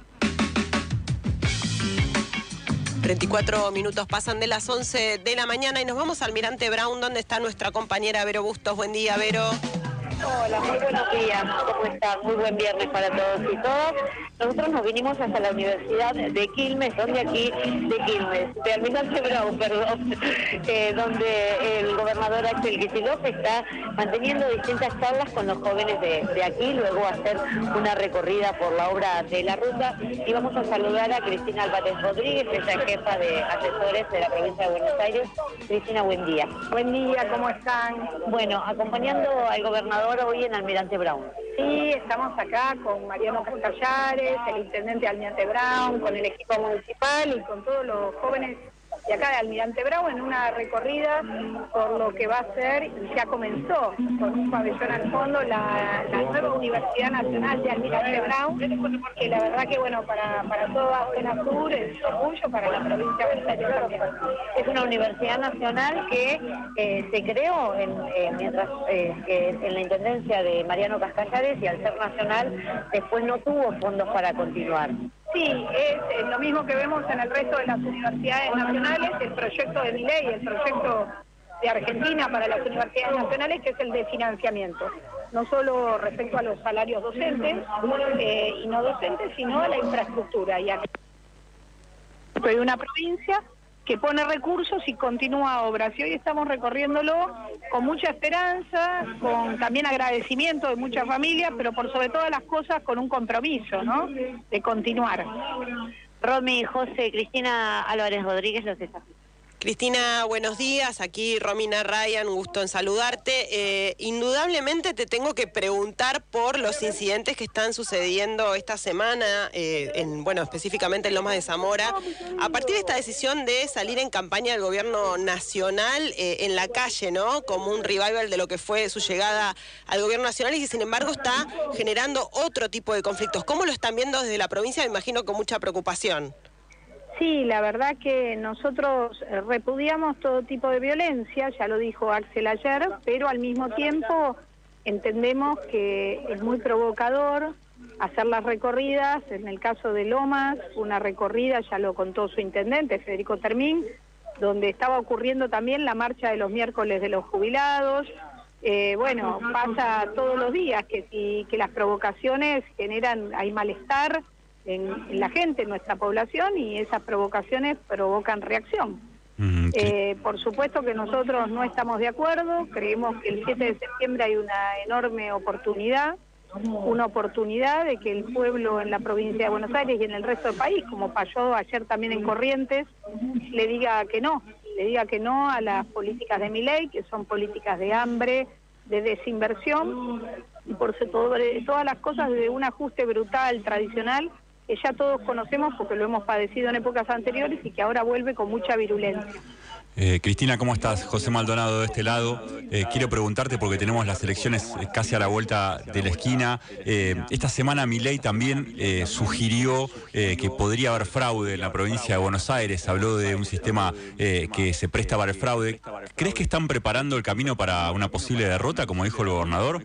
treinta y cuatro minutos pasan de las once de la mañana y nos vamos al Almirante Brown, donde está nuestra compañera Vero Bustos. Buen día, Vero. Hola, muy buenos días, ¿cómo están? Muy buen viernes para todos y todas. Nosotros nos vinimos hasta la Universidad de Quilmes, donde aquí, de Quilmes, de Almirante Brown, perdón, eh, donde el gobernador Axel Kicillof está manteniendo distintas charlas con los jóvenes de, de aquí, luego va a hacer una recorrida por la obra de la ruta, y vamos a saludar a Cristina Álvarez Rodríguez, que es la jefa de asesores de la provincia de Buenos Aires. Cristina, buen día. Buen día, ¿cómo están? Bueno, acompañando al gobernador hoy en Almirante Brown. Sí, estamos acá con Mariano Cascallares, el intendente de Almirante Brown, con el equipo municipal y con todos los jóvenes de acá de Almirante Brown en una recorrida por lo que va a ser, y ya comenzó con un pabellón al fondo, la, la nueva Universidad Nacional de Almirante Brown, que la verdad que bueno, para, para toda Zona Sur es un orgullo, para la provincia de Buenos Aires también. Es una universidad nacional que eh, se creó en, eh, mientras eh, que en la intendencia de Mariano Cascallares, y al ser nacional después no tuvo fondos para continuar. Sí, es, es lo mismo que vemos en el resto de las universidades nacionales, el proyecto de Milei, el proyecto de Argentina para las universidades nacionales, que es el de financiamiento, no solo respecto a los salarios docentes eh, y no docentes, sino a la infraestructura. Y aquí hay una provincia que pone recursos y continúa obras, y hoy estamos recorriéndolo con mucha esperanza, con también agradecimiento de muchas familias, pero por sobre todas las cosas con un compromiso, ¿no?, de continuar. Romy, José, Cristina Álvarez Rodríguez, los desafíos. Cristina, buenos días. Aquí Romina Ryan, un gusto en saludarte. Eh, indudablemente te tengo que preguntar por los incidentes que están sucediendo esta semana, eh, en, bueno, específicamente en Lomas de Zamora. A partir de esta decisión de salir en campaña del gobierno nacional eh, en la calle, ¿no?, como un revival de lo que fue su llegada al gobierno nacional, y que sin embargo está generando otro tipo de conflictos. ¿Cómo lo están viendo desde la provincia? Me imagino con mucha preocupación. Sí, la verdad que nosotros repudiamos todo tipo de violencia, ya lo dijo Axel ayer, pero al mismo tiempo entendemos que es muy provocador hacer las recorridas. En el caso de Lomas, una recorrida, ya lo contó su intendente, Federico Termín, donde estaba ocurriendo también la marcha de los miércoles de los jubilados. Eh, bueno, pasa todos los días que, si, que las provocaciones generan, hay malestar En, en la gente, en nuestra población, y esas provocaciones provocan reacción. Mm, sí. eh, por supuesto que nosotros no estamos de acuerdo, creemos que el siete de septiembre hay una enorme oportunidad, una oportunidad de que el pueblo en la provincia de Buenos Aires y en el resto del país, como pasó ayer también en Corrientes, le diga que no, le diga que no a las políticas de Milei, que son políticas de hambre, de desinversión, y por sobre todas las cosas de un ajuste brutal, tradicional, que ya todos conocemos porque lo hemos padecido en épocas anteriores y que ahora vuelve con mucha virulencia. Eh, Cristina, ¿cómo estás? José Maldonado de este lado. Eh, quiero preguntarte, porque tenemos las elecciones casi a la vuelta de la esquina. Eh, esta semana Milei también eh, sugirió eh, que podría haber fraude en la provincia de Buenos Aires. Habló de un sistema eh, que se presta para el fraude. ¿Crees que están preparando el camino para una posible derrota, como dijo el gobernador?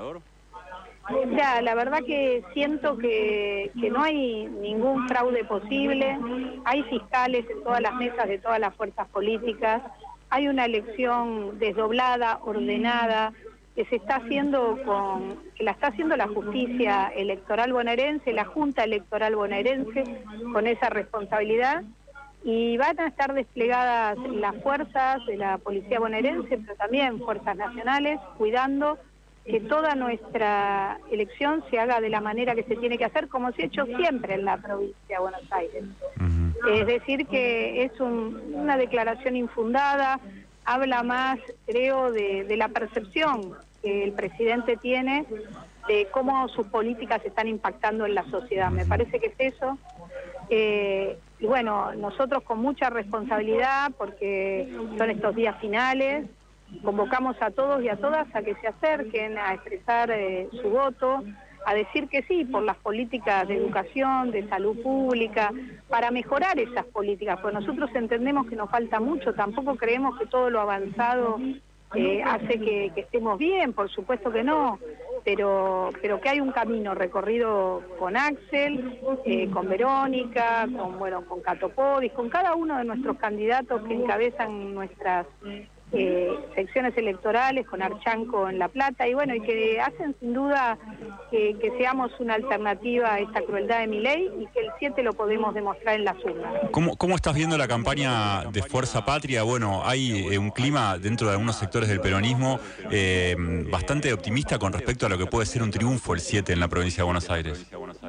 Ya, la verdad que siento que, que no hay ningún fraude posible, hay fiscales en todas las mesas de todas las fuerzas políticas, hay una elección desdoblada, ordenada, que se está haciendo con, que la está haciendo la justicia electoral bonaerense, la Junta Electoral bonaerense, con esa responsabilidad, y van a estar desplegadas las fuerzas de la policía bonaerense, pero también fuerzas nacionales, cuidando que toda nuestra elección se haga de la manera que se tiene que hacer, como se ha hecho siempre en la provincia de Buenos Aires. Uh-huh. Es decir, que es un, una declaración infundada, habla más, creo, de, de la percepción que el presidente tiene de cómo sus políticas están impactando en la sociedad. Me parece que es eso. Eh, y bueno, nosotros con mucha responsabilidad, porque son estos días finales, convocamos a todos y a todas a que se acerquen a expresar eh, su voto, a decir que sí por las políticas de educación, de salud pública, para mejorar esas políticas, porque nosotros entendemos que nos falta mucho, tampoco creemos que todo lo avanzado eh, hace que, que estemos bien, por supuesto que no, pero pero que hay un camino recorrido con Axel, eh, con Verónica, con bueno con Cato Podis, con cada uno de nuestros candidatos que encabezan nuestras eh, secciones electorales con Archanco en La Plata, y bueno, y que hacen sin duda que, que seamos una alternativa a esta crueldad de Milei y que el siete lo podemos demostrar en las urnas. ¿Cómo, ¿Cómo estás viendo la campaña de Fuerza Patria? Bueno, hay eh, un clima dentro de algunos sectores del peronismo eh, bastante optimista con respecto a lo que puede ser un triunfo el siete en la provincia de Buenos Aires.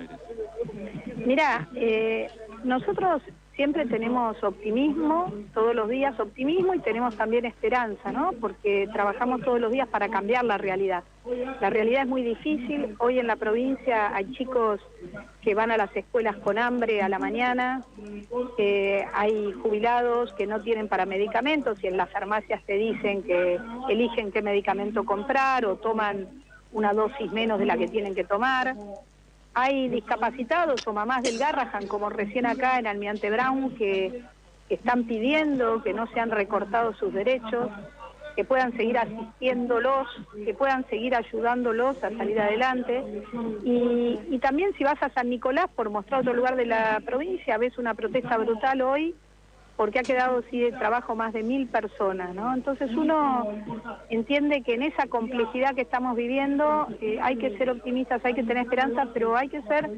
Mirá, eh, nosotros siempre tenemos optimismo, todos los días optimismo, y tenemos también esperanza, ¿no? Porque trabajamos todos los días para cambiar la realidad. La realidad es muy difícil. Hoy en la provincia hay chicos que van a las escuelas con hambre a la mañana, eh, hay jubilados que no tienen para medicamentos y en las farmacias te dicen que eligen qué medicamento comprar o toman una dosis menos de la que tienen que tomar. Hay discapacitados o mamás del Garrahan, como recién acá en Almirante Brown, que, que están pidiendo que no sean recortados sus derechos, que puedan seguir asistiéndolos, que puedan seguir ayudándolos a salir adelante. Y, y también si vas a San Nicolás, por mostrar otro lugar de la provincia, ves una protesta brutal hoy, porque ha quedado sin trabajo más de mil personas, ¿no? Entonces uno entiende que en esa complejidad que estamos viviendo eh, hay que ser optimistas, hay que tener esperanza, pero hay que ser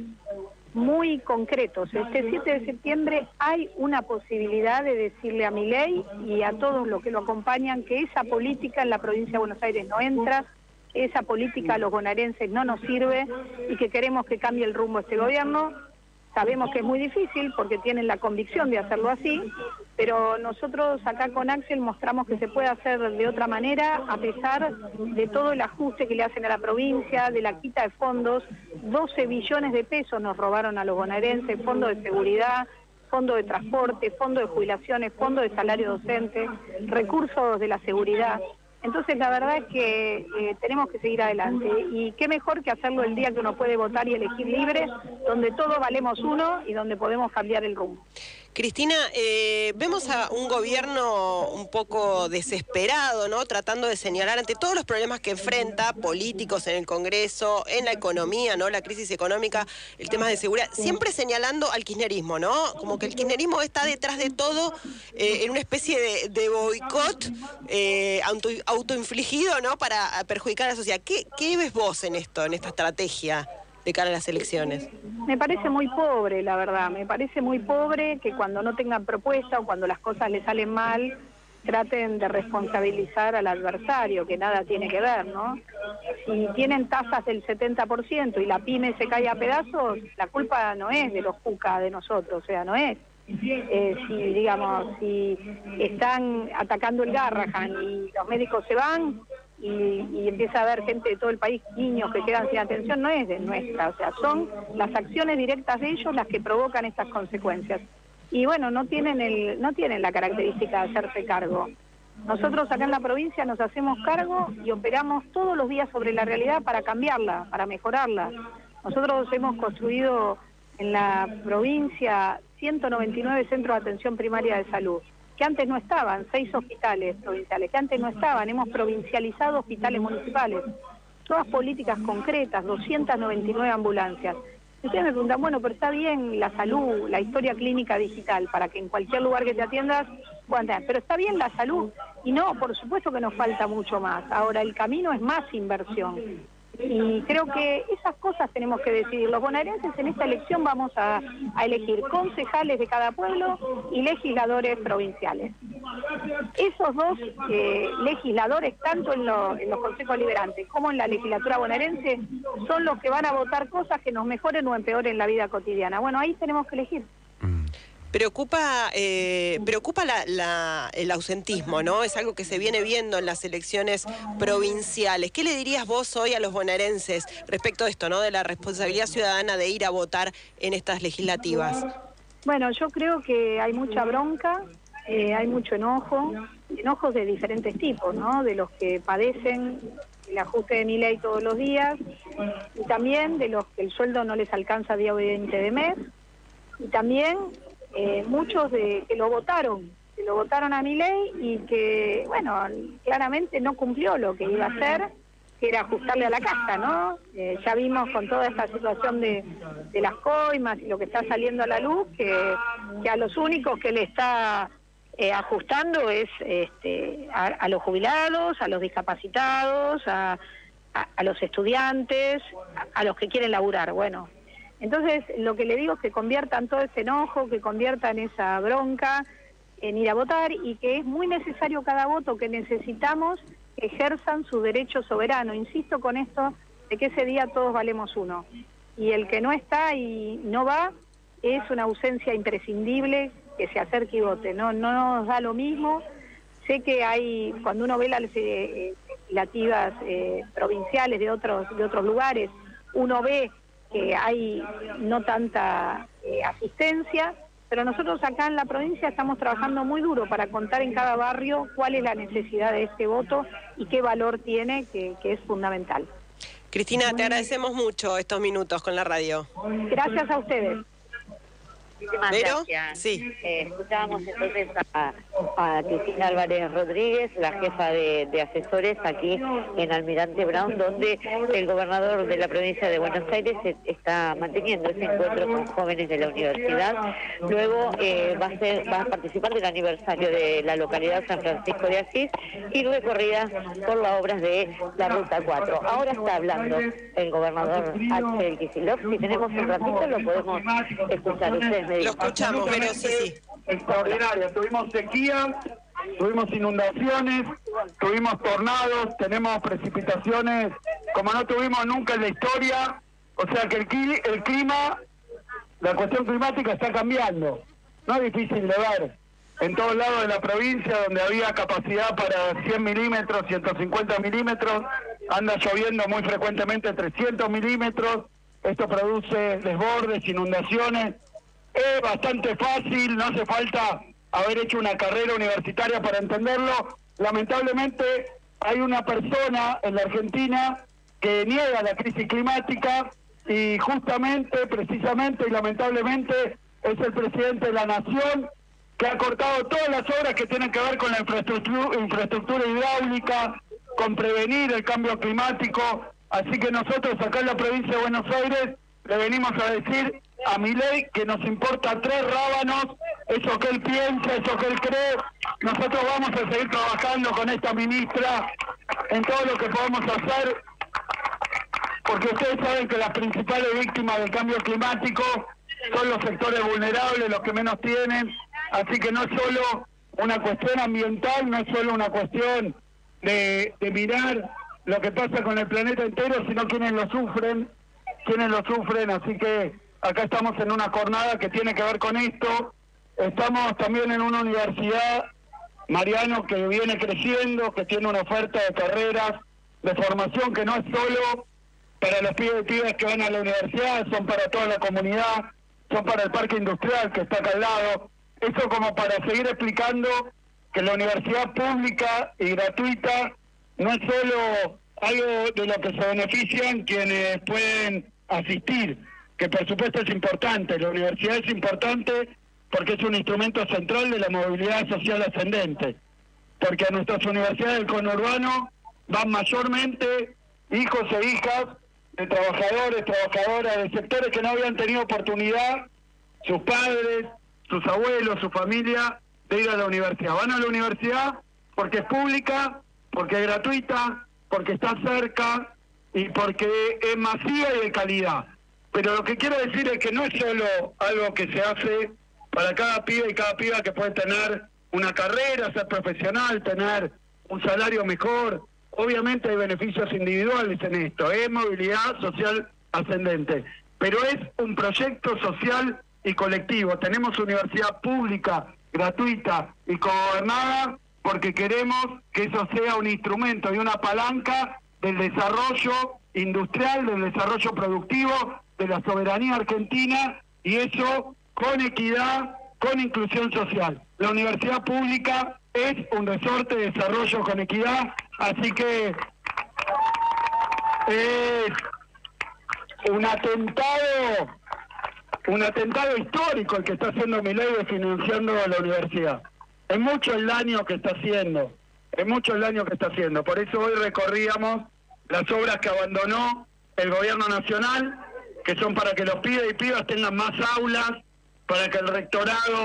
muy concretos. Este siete de septiembre hay una posibilidad de decirle a Milei y a todos los que lo acompañan que esa política en la provincia de Buenos Aires no entra, que esa política a los bonaerenses no nos sirve y que queremos que cambie el rumbo este gobierno. Sabemos que es muy difícil porque tienen la convicción de hacerlo así, pero nosotros acá con Axel mostramos que se puede hacer de otra manera a pesar de todo el ajuste que le hacen a la provincia, de la quita de fondos. doce billones de pesos nos robaron a los bonaerenses, fondo de seguridad, fondo de transporte, fondo de jubilaciones, fondo de salario docente, recursos de la seguridad. Entonces la verdad es que eh, tenemos que seguir adelante, y qué mejor que hacerlo el día que uno puede votar y elegir libre, donde todos valemos uno y donde podemos cambiar el rumbo. Cristina, eh, vemos a un gobierno un poco desesperado, ¿no? Tratando de señalar ante todos los problemas que enfrenta, políticos en el Congreso, en la economía, ¿no? La crisis económica, el tema de seguridad, siempre señalando al kirchnerismo, ¿no? Como que el kirchnerismo está detrás de todo eh, en una especie de, de boicot eh, auto, autoinfligido, ¿no? Para perjudicar a la sociedad. ¿Qué, qué ves vos en esto, en esta estrategia de cara a las elecciones? Me parece muy pobre, la verdad, me parece muy pobre que cuando no tengan propuesta o cuando las cosas les salen mal, traten de responsabilizar al adversario, que nada tiene que ver, ¿no? Si tienen tasas del setenta por ciento y la pyme se cae a pedazos, la culpa no es de los Juca, de nosotros, o sea, no es. Eh, si, digamos, si están atacando el Garrahan y los médicos se van, Y, y empieza a haber gente de todo el país, niños que quedan sin atención, no es de nuestra, o sea, son las acciones directas de ellos las que provocan estas consecuencias. Y bueno, no tienen el, no tienen la característica de hacerse cargo. Nosotros acá en la provincia nos hacemos cargo y operamos todos los días sobre la realidad para cambiarla, para mejorarla. Nosotros hemos construido en la provincia ciento noventa y nueve centros de atención primaria de salud, que antes no estaban, seis hospitales provinciales, que antes no estaban, hemos provincializado hospitales municipales, todas políticas concretas, doscientas noventa y nueve ambulancias. Y ustedes me preguntan, bueno, pero está bien la salud, la historia clínica digital, para que en cualquier lugar que te atiendas puedan tener, pero está bien la salud, y no, por supuesto que nos falta mucho más. Ahora, el camino es más inversión. Y creo que esas cosas tenemos que decidir. Los bonaerenses en esta elección vamos a, a elegir concejales de cada pueblo y legisladores provinciales. Esos dos eh, legisladores, tanto en, lo, en los consejos liberantes como en la legislatura bonaerense, son los que van a votar cosas que nos mejoren o empeoren la vida cotidiana. Bueno, ahí tenemos que elegir. Preocupa, eh, preocupa la, la, el ausentismo, ¿no? Es algo que se viene viendo en las elecciones provinciales. ¿Qué le dirías vos hoy a los bonaerenses respecto a esto, ¿no? De la responsabilidad ciudadana de ir a votar en estas legislativas. Bueno, yo creo que hay mucha bronca, eh, hay mucho enojo, enojos de diferentes tipos, ¿no? De los que padecen el ajuste de Milei todos los días, y también de los que el sueldo no les alcanza día veinte de mes, y también Eh, muchos de que lo votaron, que lo votaron a Milei y que, bueno, claramente no cumplió lo que iba a hacer, que era ajustarle a la caja, ¿no? Eh, ya vimos con toda esta situación de, de las coimas y lo que está saliendo a la luz, que, que a los únicos que le está eh, ajustando es este, a, a los jubilados, a los discapacitados, a, a, a los estudiantes, a, a los que quieren laburar. Bueno, entonces lo que le digo es que conviertan todo ese enojo, que conviertan esa bronca en ir a votar, y que es muy necesario cada voto, que necesitamos que ejerzan su derecho soberano. Insisto con esto de que ese día todos valemos uno, y el que no está y no va es una ausencia imprescindible, que se acerque y vote. No, no nos da lo mismo. Sé que hay, cuando uno ve las eh, legislativas eh, provinciales de otros, de otros lugares, uno ve que hay no tanta eh, asistencia, pero nosotros acá en la provincia estamos trabajando muy duro para contar en cada barrio cuál es la necesidad de este voto y qué valor tiene, que, que es fundamental. Cristina, te agradecemos mucho estos minutos con la radio. Gracias a ustedes. Muchísimas ¿Pero? gracias. Sí. Eh, escuchábamos entonces a, a Cristina Álvarez Rodríguez, la jefa de, de asesores aquí en Almirante Brown, donde el gobernador de la provincia de Buenos Aires se, está manteniendo ese encuentro con jóvenes de la universidad. Luego eh, va, a ser, va a participar del aniversario de la localidad San Francisco de Asís y recorrida por las obras de la Ruta cuatro. Ahora está hablando el gobernador Axel Kicillof. Si tenemos un ratito lo podemos escuchar. Ustedes Lo escuchamos, pero sí, sí. Extraordinaria. Tuvimos sequía, tuvimos inundaciones, tuvimos tornados, tenemos precipitaciones como no tuvimos nunca en la historia. O sea que el, cli- el clima, la cuestión climática está cambiando. No es difícil de ver. En todos lados de la provincia, donde había capacidad para cien milímetros, ciento cincuenta milímetros, anda lloviendo muy frecuentemente trescientos milímetros. Esto produce desbordes, inundaciones. Es bastante fácil, no hace falta haber hecho una carrera universitaria para entenderlo. Lamentablemente hay una persona en la Argentina que niega la crisis climática, y justamente, precisamente y lamentablemente es el presidente de la Nación, que ha cortado todas las obras que tienen que ver con la infraestructura, infraestructura hidráulica, con prevenir el cambio climático. Así que nosotros acá en la provincia de Buenos Aires le venimos a decir a Milei que nos importa tres rábanos, eso que él piensa, eso que él cree. Nosotros vamos a seguir trabajando con esta ministra en todo lo que podamos hacer, porque ustedes saben que las principales víctimas del cambio climático son los sectores vulnerables, los que menos tienen. Así que no es solo una cuestión ambiental, no es solo una cuestión de, de mirar lo que pasa con el planeta entero, sino quienes lo sufren, quienes lo sufren. Así que acá estamos en una jornada que tiene que ver con esto. Estamos también en una universidad, Mariano, que viene creciendo, que tiene una oferta de carreras, de formación, que no es solo para los pibes y pibas que van a la universidad, son para toda la comunidad, son para el parque industrial que está acá al lado. Eso como para seguir explicando que la universidad pública y gratuita no es solo algo de lo que se benefician quienes pueden asistir, que por supuesto es importante. La universidad es importante porque es un instrumento central de la movilidad social ascendente, porque a nuestras universidades del conurbano van mayormente hijos e hijas de trabajadores, trabajadoras de sectores que no habían tenido oportunidad, sus padres, sus abuelos, su familia, de ir a la universidad. Van a la universidad porque es pública, porque es gratuita, porque está cerca y porque es masiva y de calidad. Pero lo que quiero decir es que no es solo algo que se hace para cada pibe y cada piba que puede tener una carrera, ser profesional, tener un salario mejor. Obviamente hay beneficios individuales en esto, es movilidad social ascendente, pero es un proyecto social y colectivo. Tenemos universidad pública, gratuita y gobernada porque queremos que eso sea un instrumento y una palanca del desarrollo industrial, del desarrollo productivo, de la soberanía argentina, y eso con equidad, con inclusión social. La universidad pública es un resorte de desarrollo con equidad, así que es un atentado, un atentado histórico el que está haciendo Milei financiando a la universidad. Es mucho el daño que está haciendo, es mucho el daño que está haciendo. Por eso hoy recorríamos las obras que abandonó el gobierno nacional, que son para que los pibes y pibas tengan más aulas, para que el rectorado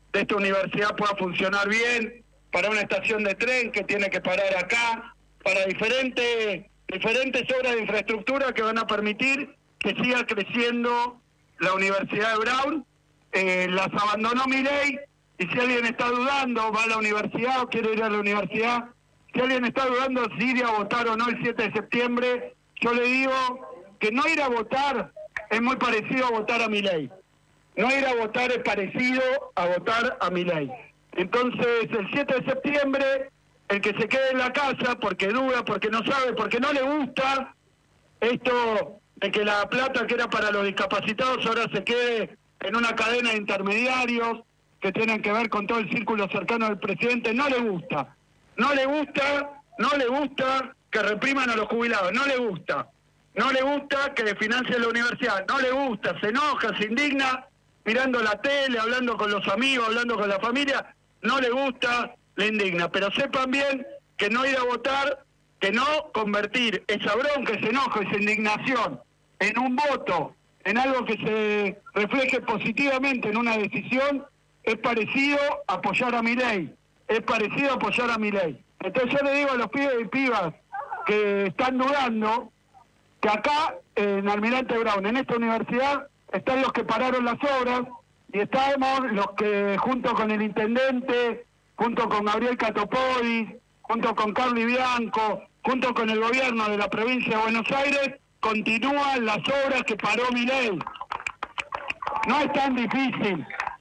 de esta universidad pueda funcionar bien, para una estación de tren que tiene que parar acá, para diferentes, diferentes obras de infraestructura que van a permitir que siga creciendo la Universidad de Brown. Eh, las abandonó Milei, y si alguien está dudando, va a la universidad o quiere ir a la universidad, si alguien está dudando si ir a votar o no el siete de septiembre, yo le digo que no ir a votar es muy parecido a votar a Milei. No ir a votar es parecido a votar a Milei. Entonces, el siete de septiembre, el que se quede en la casa porque duda, porque no sabe, porque no le gusta esto de que la plata que era para los discapacitados ahora se quede en una cadena de intermediarios que tienen que ver con todo el círculo cercano del presidente, no le gusta. No le gusta, no le gusta que repriman a los jubilados, no le gusta. No le gusta que financie la universidad, no le gusta, se enoja, se indigna, mirando la tele, hablando con los amigos, hablando con la familia, no le gusta, le indigna. Pero sepan bien que no ir a votar, que no convertir esa bronca, ese enojo, esa indignación en un voto, en algo que se refleje positivamente en una decisión, es parecido a apoyar a Milei, es parecido a apoyar a Milei. Entonces yo le digo a los pibes y pibas que están dudando, que acá en Almirante Brown, en esta universidad, están los que pararon las obras y estamos los que junto con el intendente, junto con Gabriel Catopodis, junto con Carly Bianco, junto con el gobierno de la provincia de Buenos Aires, continúan las obras que paró Milei. No es tan difícil.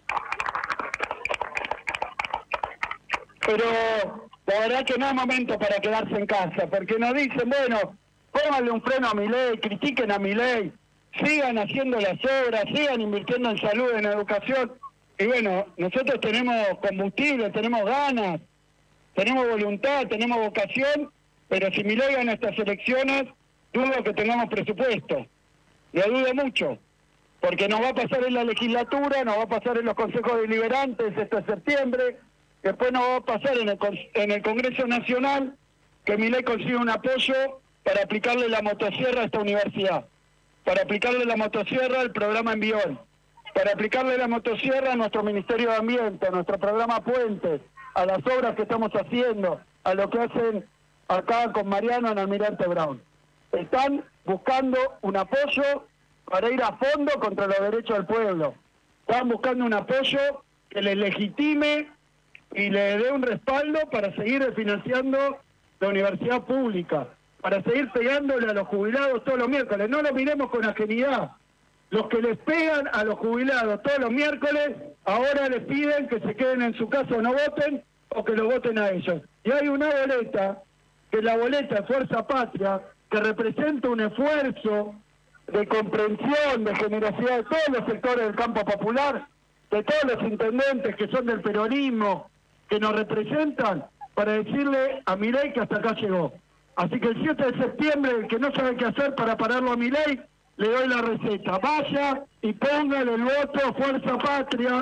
Pero la verdad que no es momento para quedarse en casa, porque nos dicen, bueno, pónganle un freno a Milei, critiquen a Milei, sigan haciendo las obras, sigan invirtiendo en salud, en educación. Y bueno, nosotros tenemos combustible, tenemos ganas, tenemos voluntad, tenemos vocación, pero si Milei gana estas elecciones, dudo que tengamos presupuesto. Lo dudo mucho, porque nos va a pasar en la legislatura, nos va a pasar en los consejos deliberantes este septiembre, después nos va a pasar en el, en el Congreso Nacional, que Milei consiga un apoyo para aplicarle la motosierra a esta universidad, para aplicarle la motosierra al programa Envión, para aplicarle la motosierra a nuestro Ministerio de Ambiente, a nuestro programa Puentes, a las obras que estamos haciendo, a lo que hacen acá con Mariano en Almirante Brown. Están buscando un apoyo para ir a fondo contra los derechos del pueblo. Están buscando un apoyo que les legitime y le dé un respaldo para seguir financiando la universidad pública, para seguir pegándole a los jubilados todos los miércoles. No lo miremos con ajenidad. Los que les pegan a los jubilados todos los miércoles, ahora les piden que se queden en su casa o no voten, o que lo voten a ellos. Y hay una boleta, que es la boleta de Fuerza Patria, que representa un esfuerzo de comprensión, de generosidad de todos los sectores del campo popular, de todos los intendentes que son del peronismo, que nos representan, para decirle a Milei que hasta acá llegó. Así que el siete de septiembre, el que no sabe qué hacer para pararlo a Milei, le doy la receta. Vaya y póngale el voto a Fuerza Patria.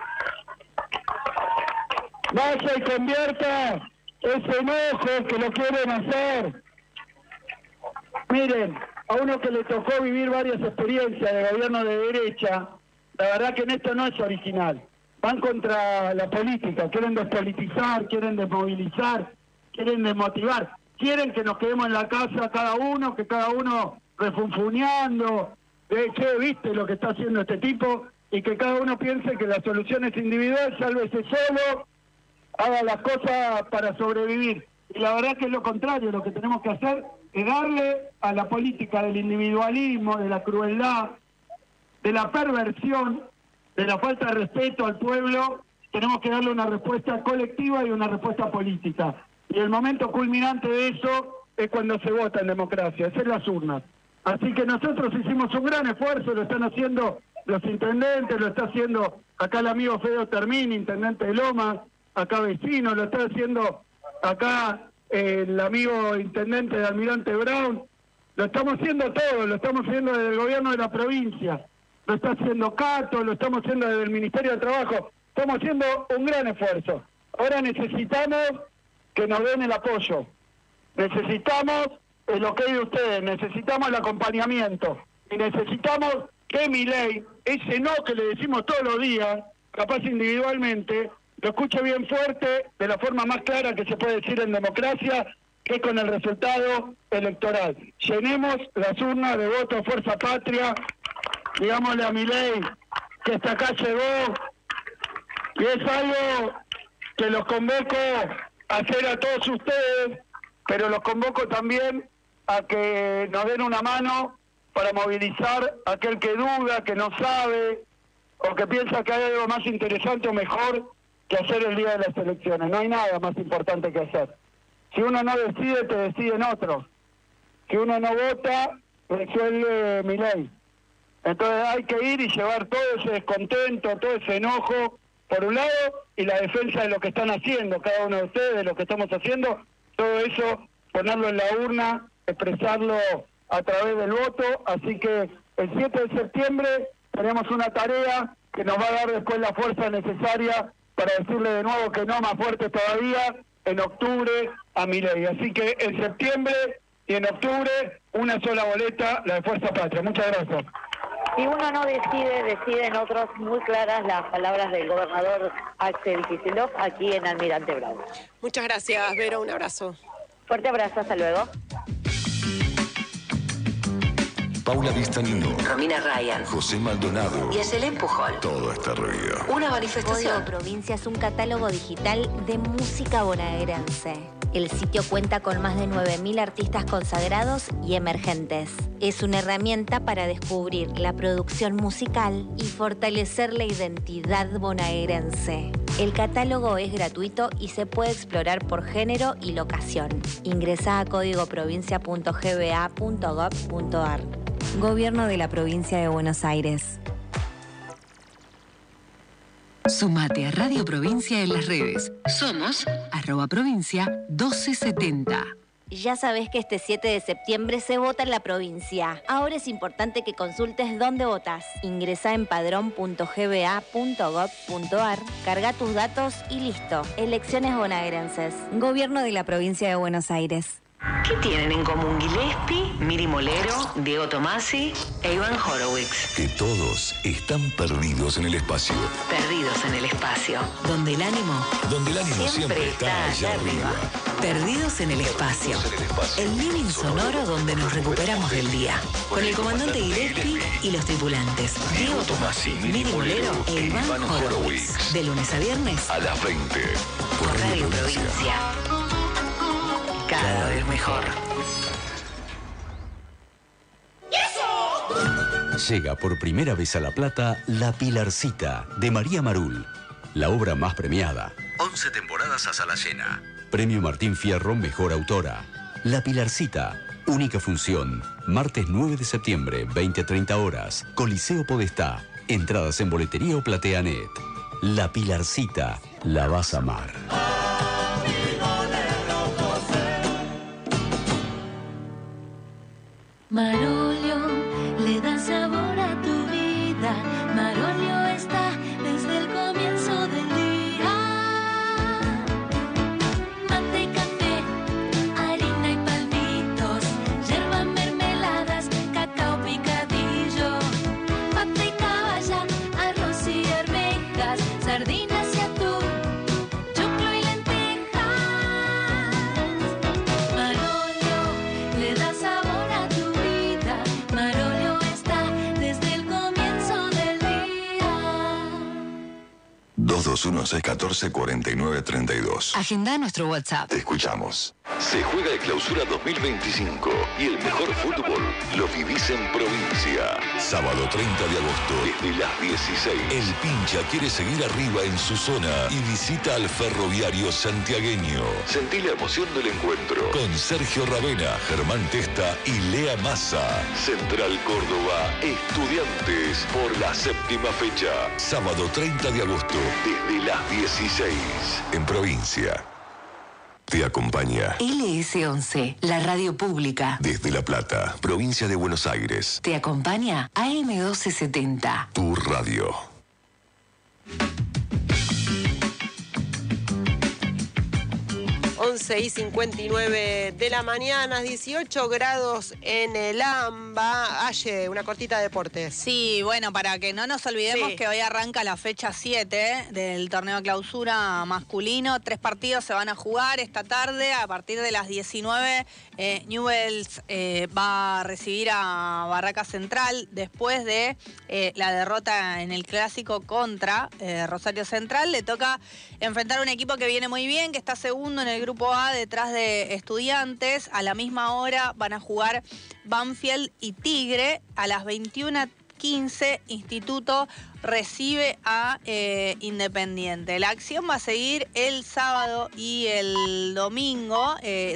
Vaya y convierta ese enojo que lo quieren hacer. Miren, a uno que le tocó vivir varias experiencias de gobierno de derecha, la verdad que en esto no es original. Van contra la política, quieren despolitizar, quieren desmovilizar, quieren desmotivar. Quieren que nos quedemos en la casa cada uno, que cada uno refunfuñando, de che, viste lo que está haciendo este tipo, y que cada uno piense que la solución es individual, sálvese solo, haga las cosas para sobrevivir. Y la verdad que es lo contrario, lo que tenemos que hacer es darle a la política del individualismo, de la crueldad, de la perversión, de la falta de respeto al pueblo, tenemos que darle una respuesta colectiva y una respuesta política. Y el momento culminante de eso es cuando se vota en democracia, es en las urnas. Así que nosotros hicimos un gran esfuerzo, lo están haciendo los intendentes, lo está haciendo acá el amigo Fedeo Termín, intendente de Lomas, acá vecino, lo está haciendo acá eh, el amigo intendente de Almirante Brown, lo estamos haciendo todo, lo estamos haciendo desde el gobierno de la provincia, lo está haciendo Cato, lo estamos haciendo desde el Ministerio de Trabajo, estamos haciendo un gran esfuerzo. Ahora necesitamos que nos den el apoyo, necesitamos el ok de ustedes, necesitamos el acompañamiento y necesitamos que Milei, ese no que le decimos todos los días, capaz individualmente, lo escuche bien fuerte, de la forma más clara que se puede decir en democracia, que es con el resultado electoral. Llenemos las urnas de voto Fuerza Patria, digámosle a Milei que hasta acá llegó, y es algo que los convoco a hacer a todos ustedes, pero los convoco también a que nos den una mano para movilizar a aquel que duda, que no sabe, o que piensa que hay algo más interesante o mejor que hacer el día de las elecciones. No hay nada más importante que hacer. Si uno no decide, te deciden otros. Si uno no vota, resuelve Milei. Entonces hay que ir y llevar todo ese descontento, todo ese enojo, por un lado, y la defensa de lo que están haciendo, cada uno de ustedes, de lo que estamos haciendo, todo eso, ponerlo en la urna, expresarlo a través del voto. Así que el siete de septiembre tenemos una tarea que nos va a dar después la fuerza necesaria para decirle de nuevo que no, más fuerte todavía, en octubre a Milei. Así que en septiembre y en octubre una sola boleta, la de Fuerza Patria. Muchas gracias. Si uno no decide, deciden otros. Muy claras las palabras del gobernador Axel Kicillof aquí en Almirante Brown. Muchas gracias, Vero, un abrazo. Fuerte abrazo, hasta luego. Paula Vistanino, Romina Ryan, José Maldonado y Ayelen Pujol. Todo este ruido. Una manifestación. Código Provincia es un catálogo digital de música bonaerense. El sitio cuenta con más de nueve mil artistas consagrados y emergentes. Es una herramienta para descubrir la producción musical y fortalecer la identidad bonaerense. El catálogo es gratuito y se puede explorar por género y locación. Ingresa a código provincia punto g b a punto gov punto a r. Gobierno de la Provincia de Buenos Aires. Sumate a Radio Provincia en las redes. Somos arroba provincia doce setenta. Ya sabés que este siete de septiembre se vota en la provincia. Ahora es importante que consultes dónde votás. Ingresá en padrón punto g b a punto gov punto a r, carga tus datos y listo. Elecciones bonaerenses. Gobierno de la Provincia de Buenos Aires. ¿Qué tienen en común Gillespie, Miri Molero, Diego Tomasi e Iván Horowitz? Que todos están perdidos en el espacio. Perdidos en el espacio, donde el ánimo, Donde el ánimo siempre, siempre está allá arriba. Perdidos en el espacio. El living sonoro donde nos recuperamos del día. Con el comandante Gillespie y los tripulantes. Diego Tomasi, Miri Molero e Iván Horowitz. De lunes a viernes A las veinte. por Radio Provincia. Cada vez mejor. Llega por primera vez a La Plata La Pilarcita, de María Marul. La obra más premiada. once temporadas a sala llena. Premio Martín Fierro, mejor autora. La Pilarcita, única función. Martes nueve de septiembre, veinte a treinta horas. Coliseo Podestá. Entradas en boletería o PlateaNet. La Pilarcita, la vas a amar. Marolio le da sabor a tu vida. Marolio está desde el comienzo del día. Mate y café, harina y palmitos, yerba, mermeladas, cacao picadillo, pata y caballa, arroz y arvejas, sardinas y atún, choclo y lentejas. Marolio le da sabor a tu vida. Marolio está desde el comienzo del día. dos dos uno seis uno cuatro cuatro nueve tres dos. Agenda nuestro WhatsApp. Te escuchamos. Se juega el Clausura dos mil veinticinco y el mejor fútbol lo vivís en provincia. Sábado treinta de agosto, desde las dieciséis. El Pincha quiere seguir arriba en su zona y visita al Ferroviario Santiagueño. Sentí la emoción del encuentro con Sergio Ravena, Germán Testa y Lea Massa. Central Córdoba, Estudiantes por la séptima fecha. Sábado treinta de agosto, desde las dieciséis. En provincia. Te acompaña L S once, la radio pública. desde La Plata, provincia de Buenos Aires. Te acompaña A M doce setenta. Tu radio. once y cincuenta y nueve de la mañana, dieciocho grados en el AMBA. Aye, una cortita de deportes. Sí, bueno, para que no nos olvidemos Sí. que hoy arranca la fecha siete del torneo clausura masculino. Tres partidos se van a jugar esta tarde. A partir de las diecinueve, eh, Newell's eh, va a recibir a Barraca Central después de eh, la derrota en el clásico contra eh, Rosario Central. Le toca enfrentar a un equipo que viene muy bien, que está segundo en el grupo A detrás de Estudiantes. A la misma hora van a jugar Banfield y Tigre. A las veintiuna quince, Instituto recibe a eh, Independiente. La acción va a seguir el sábado y el domingo. Eh,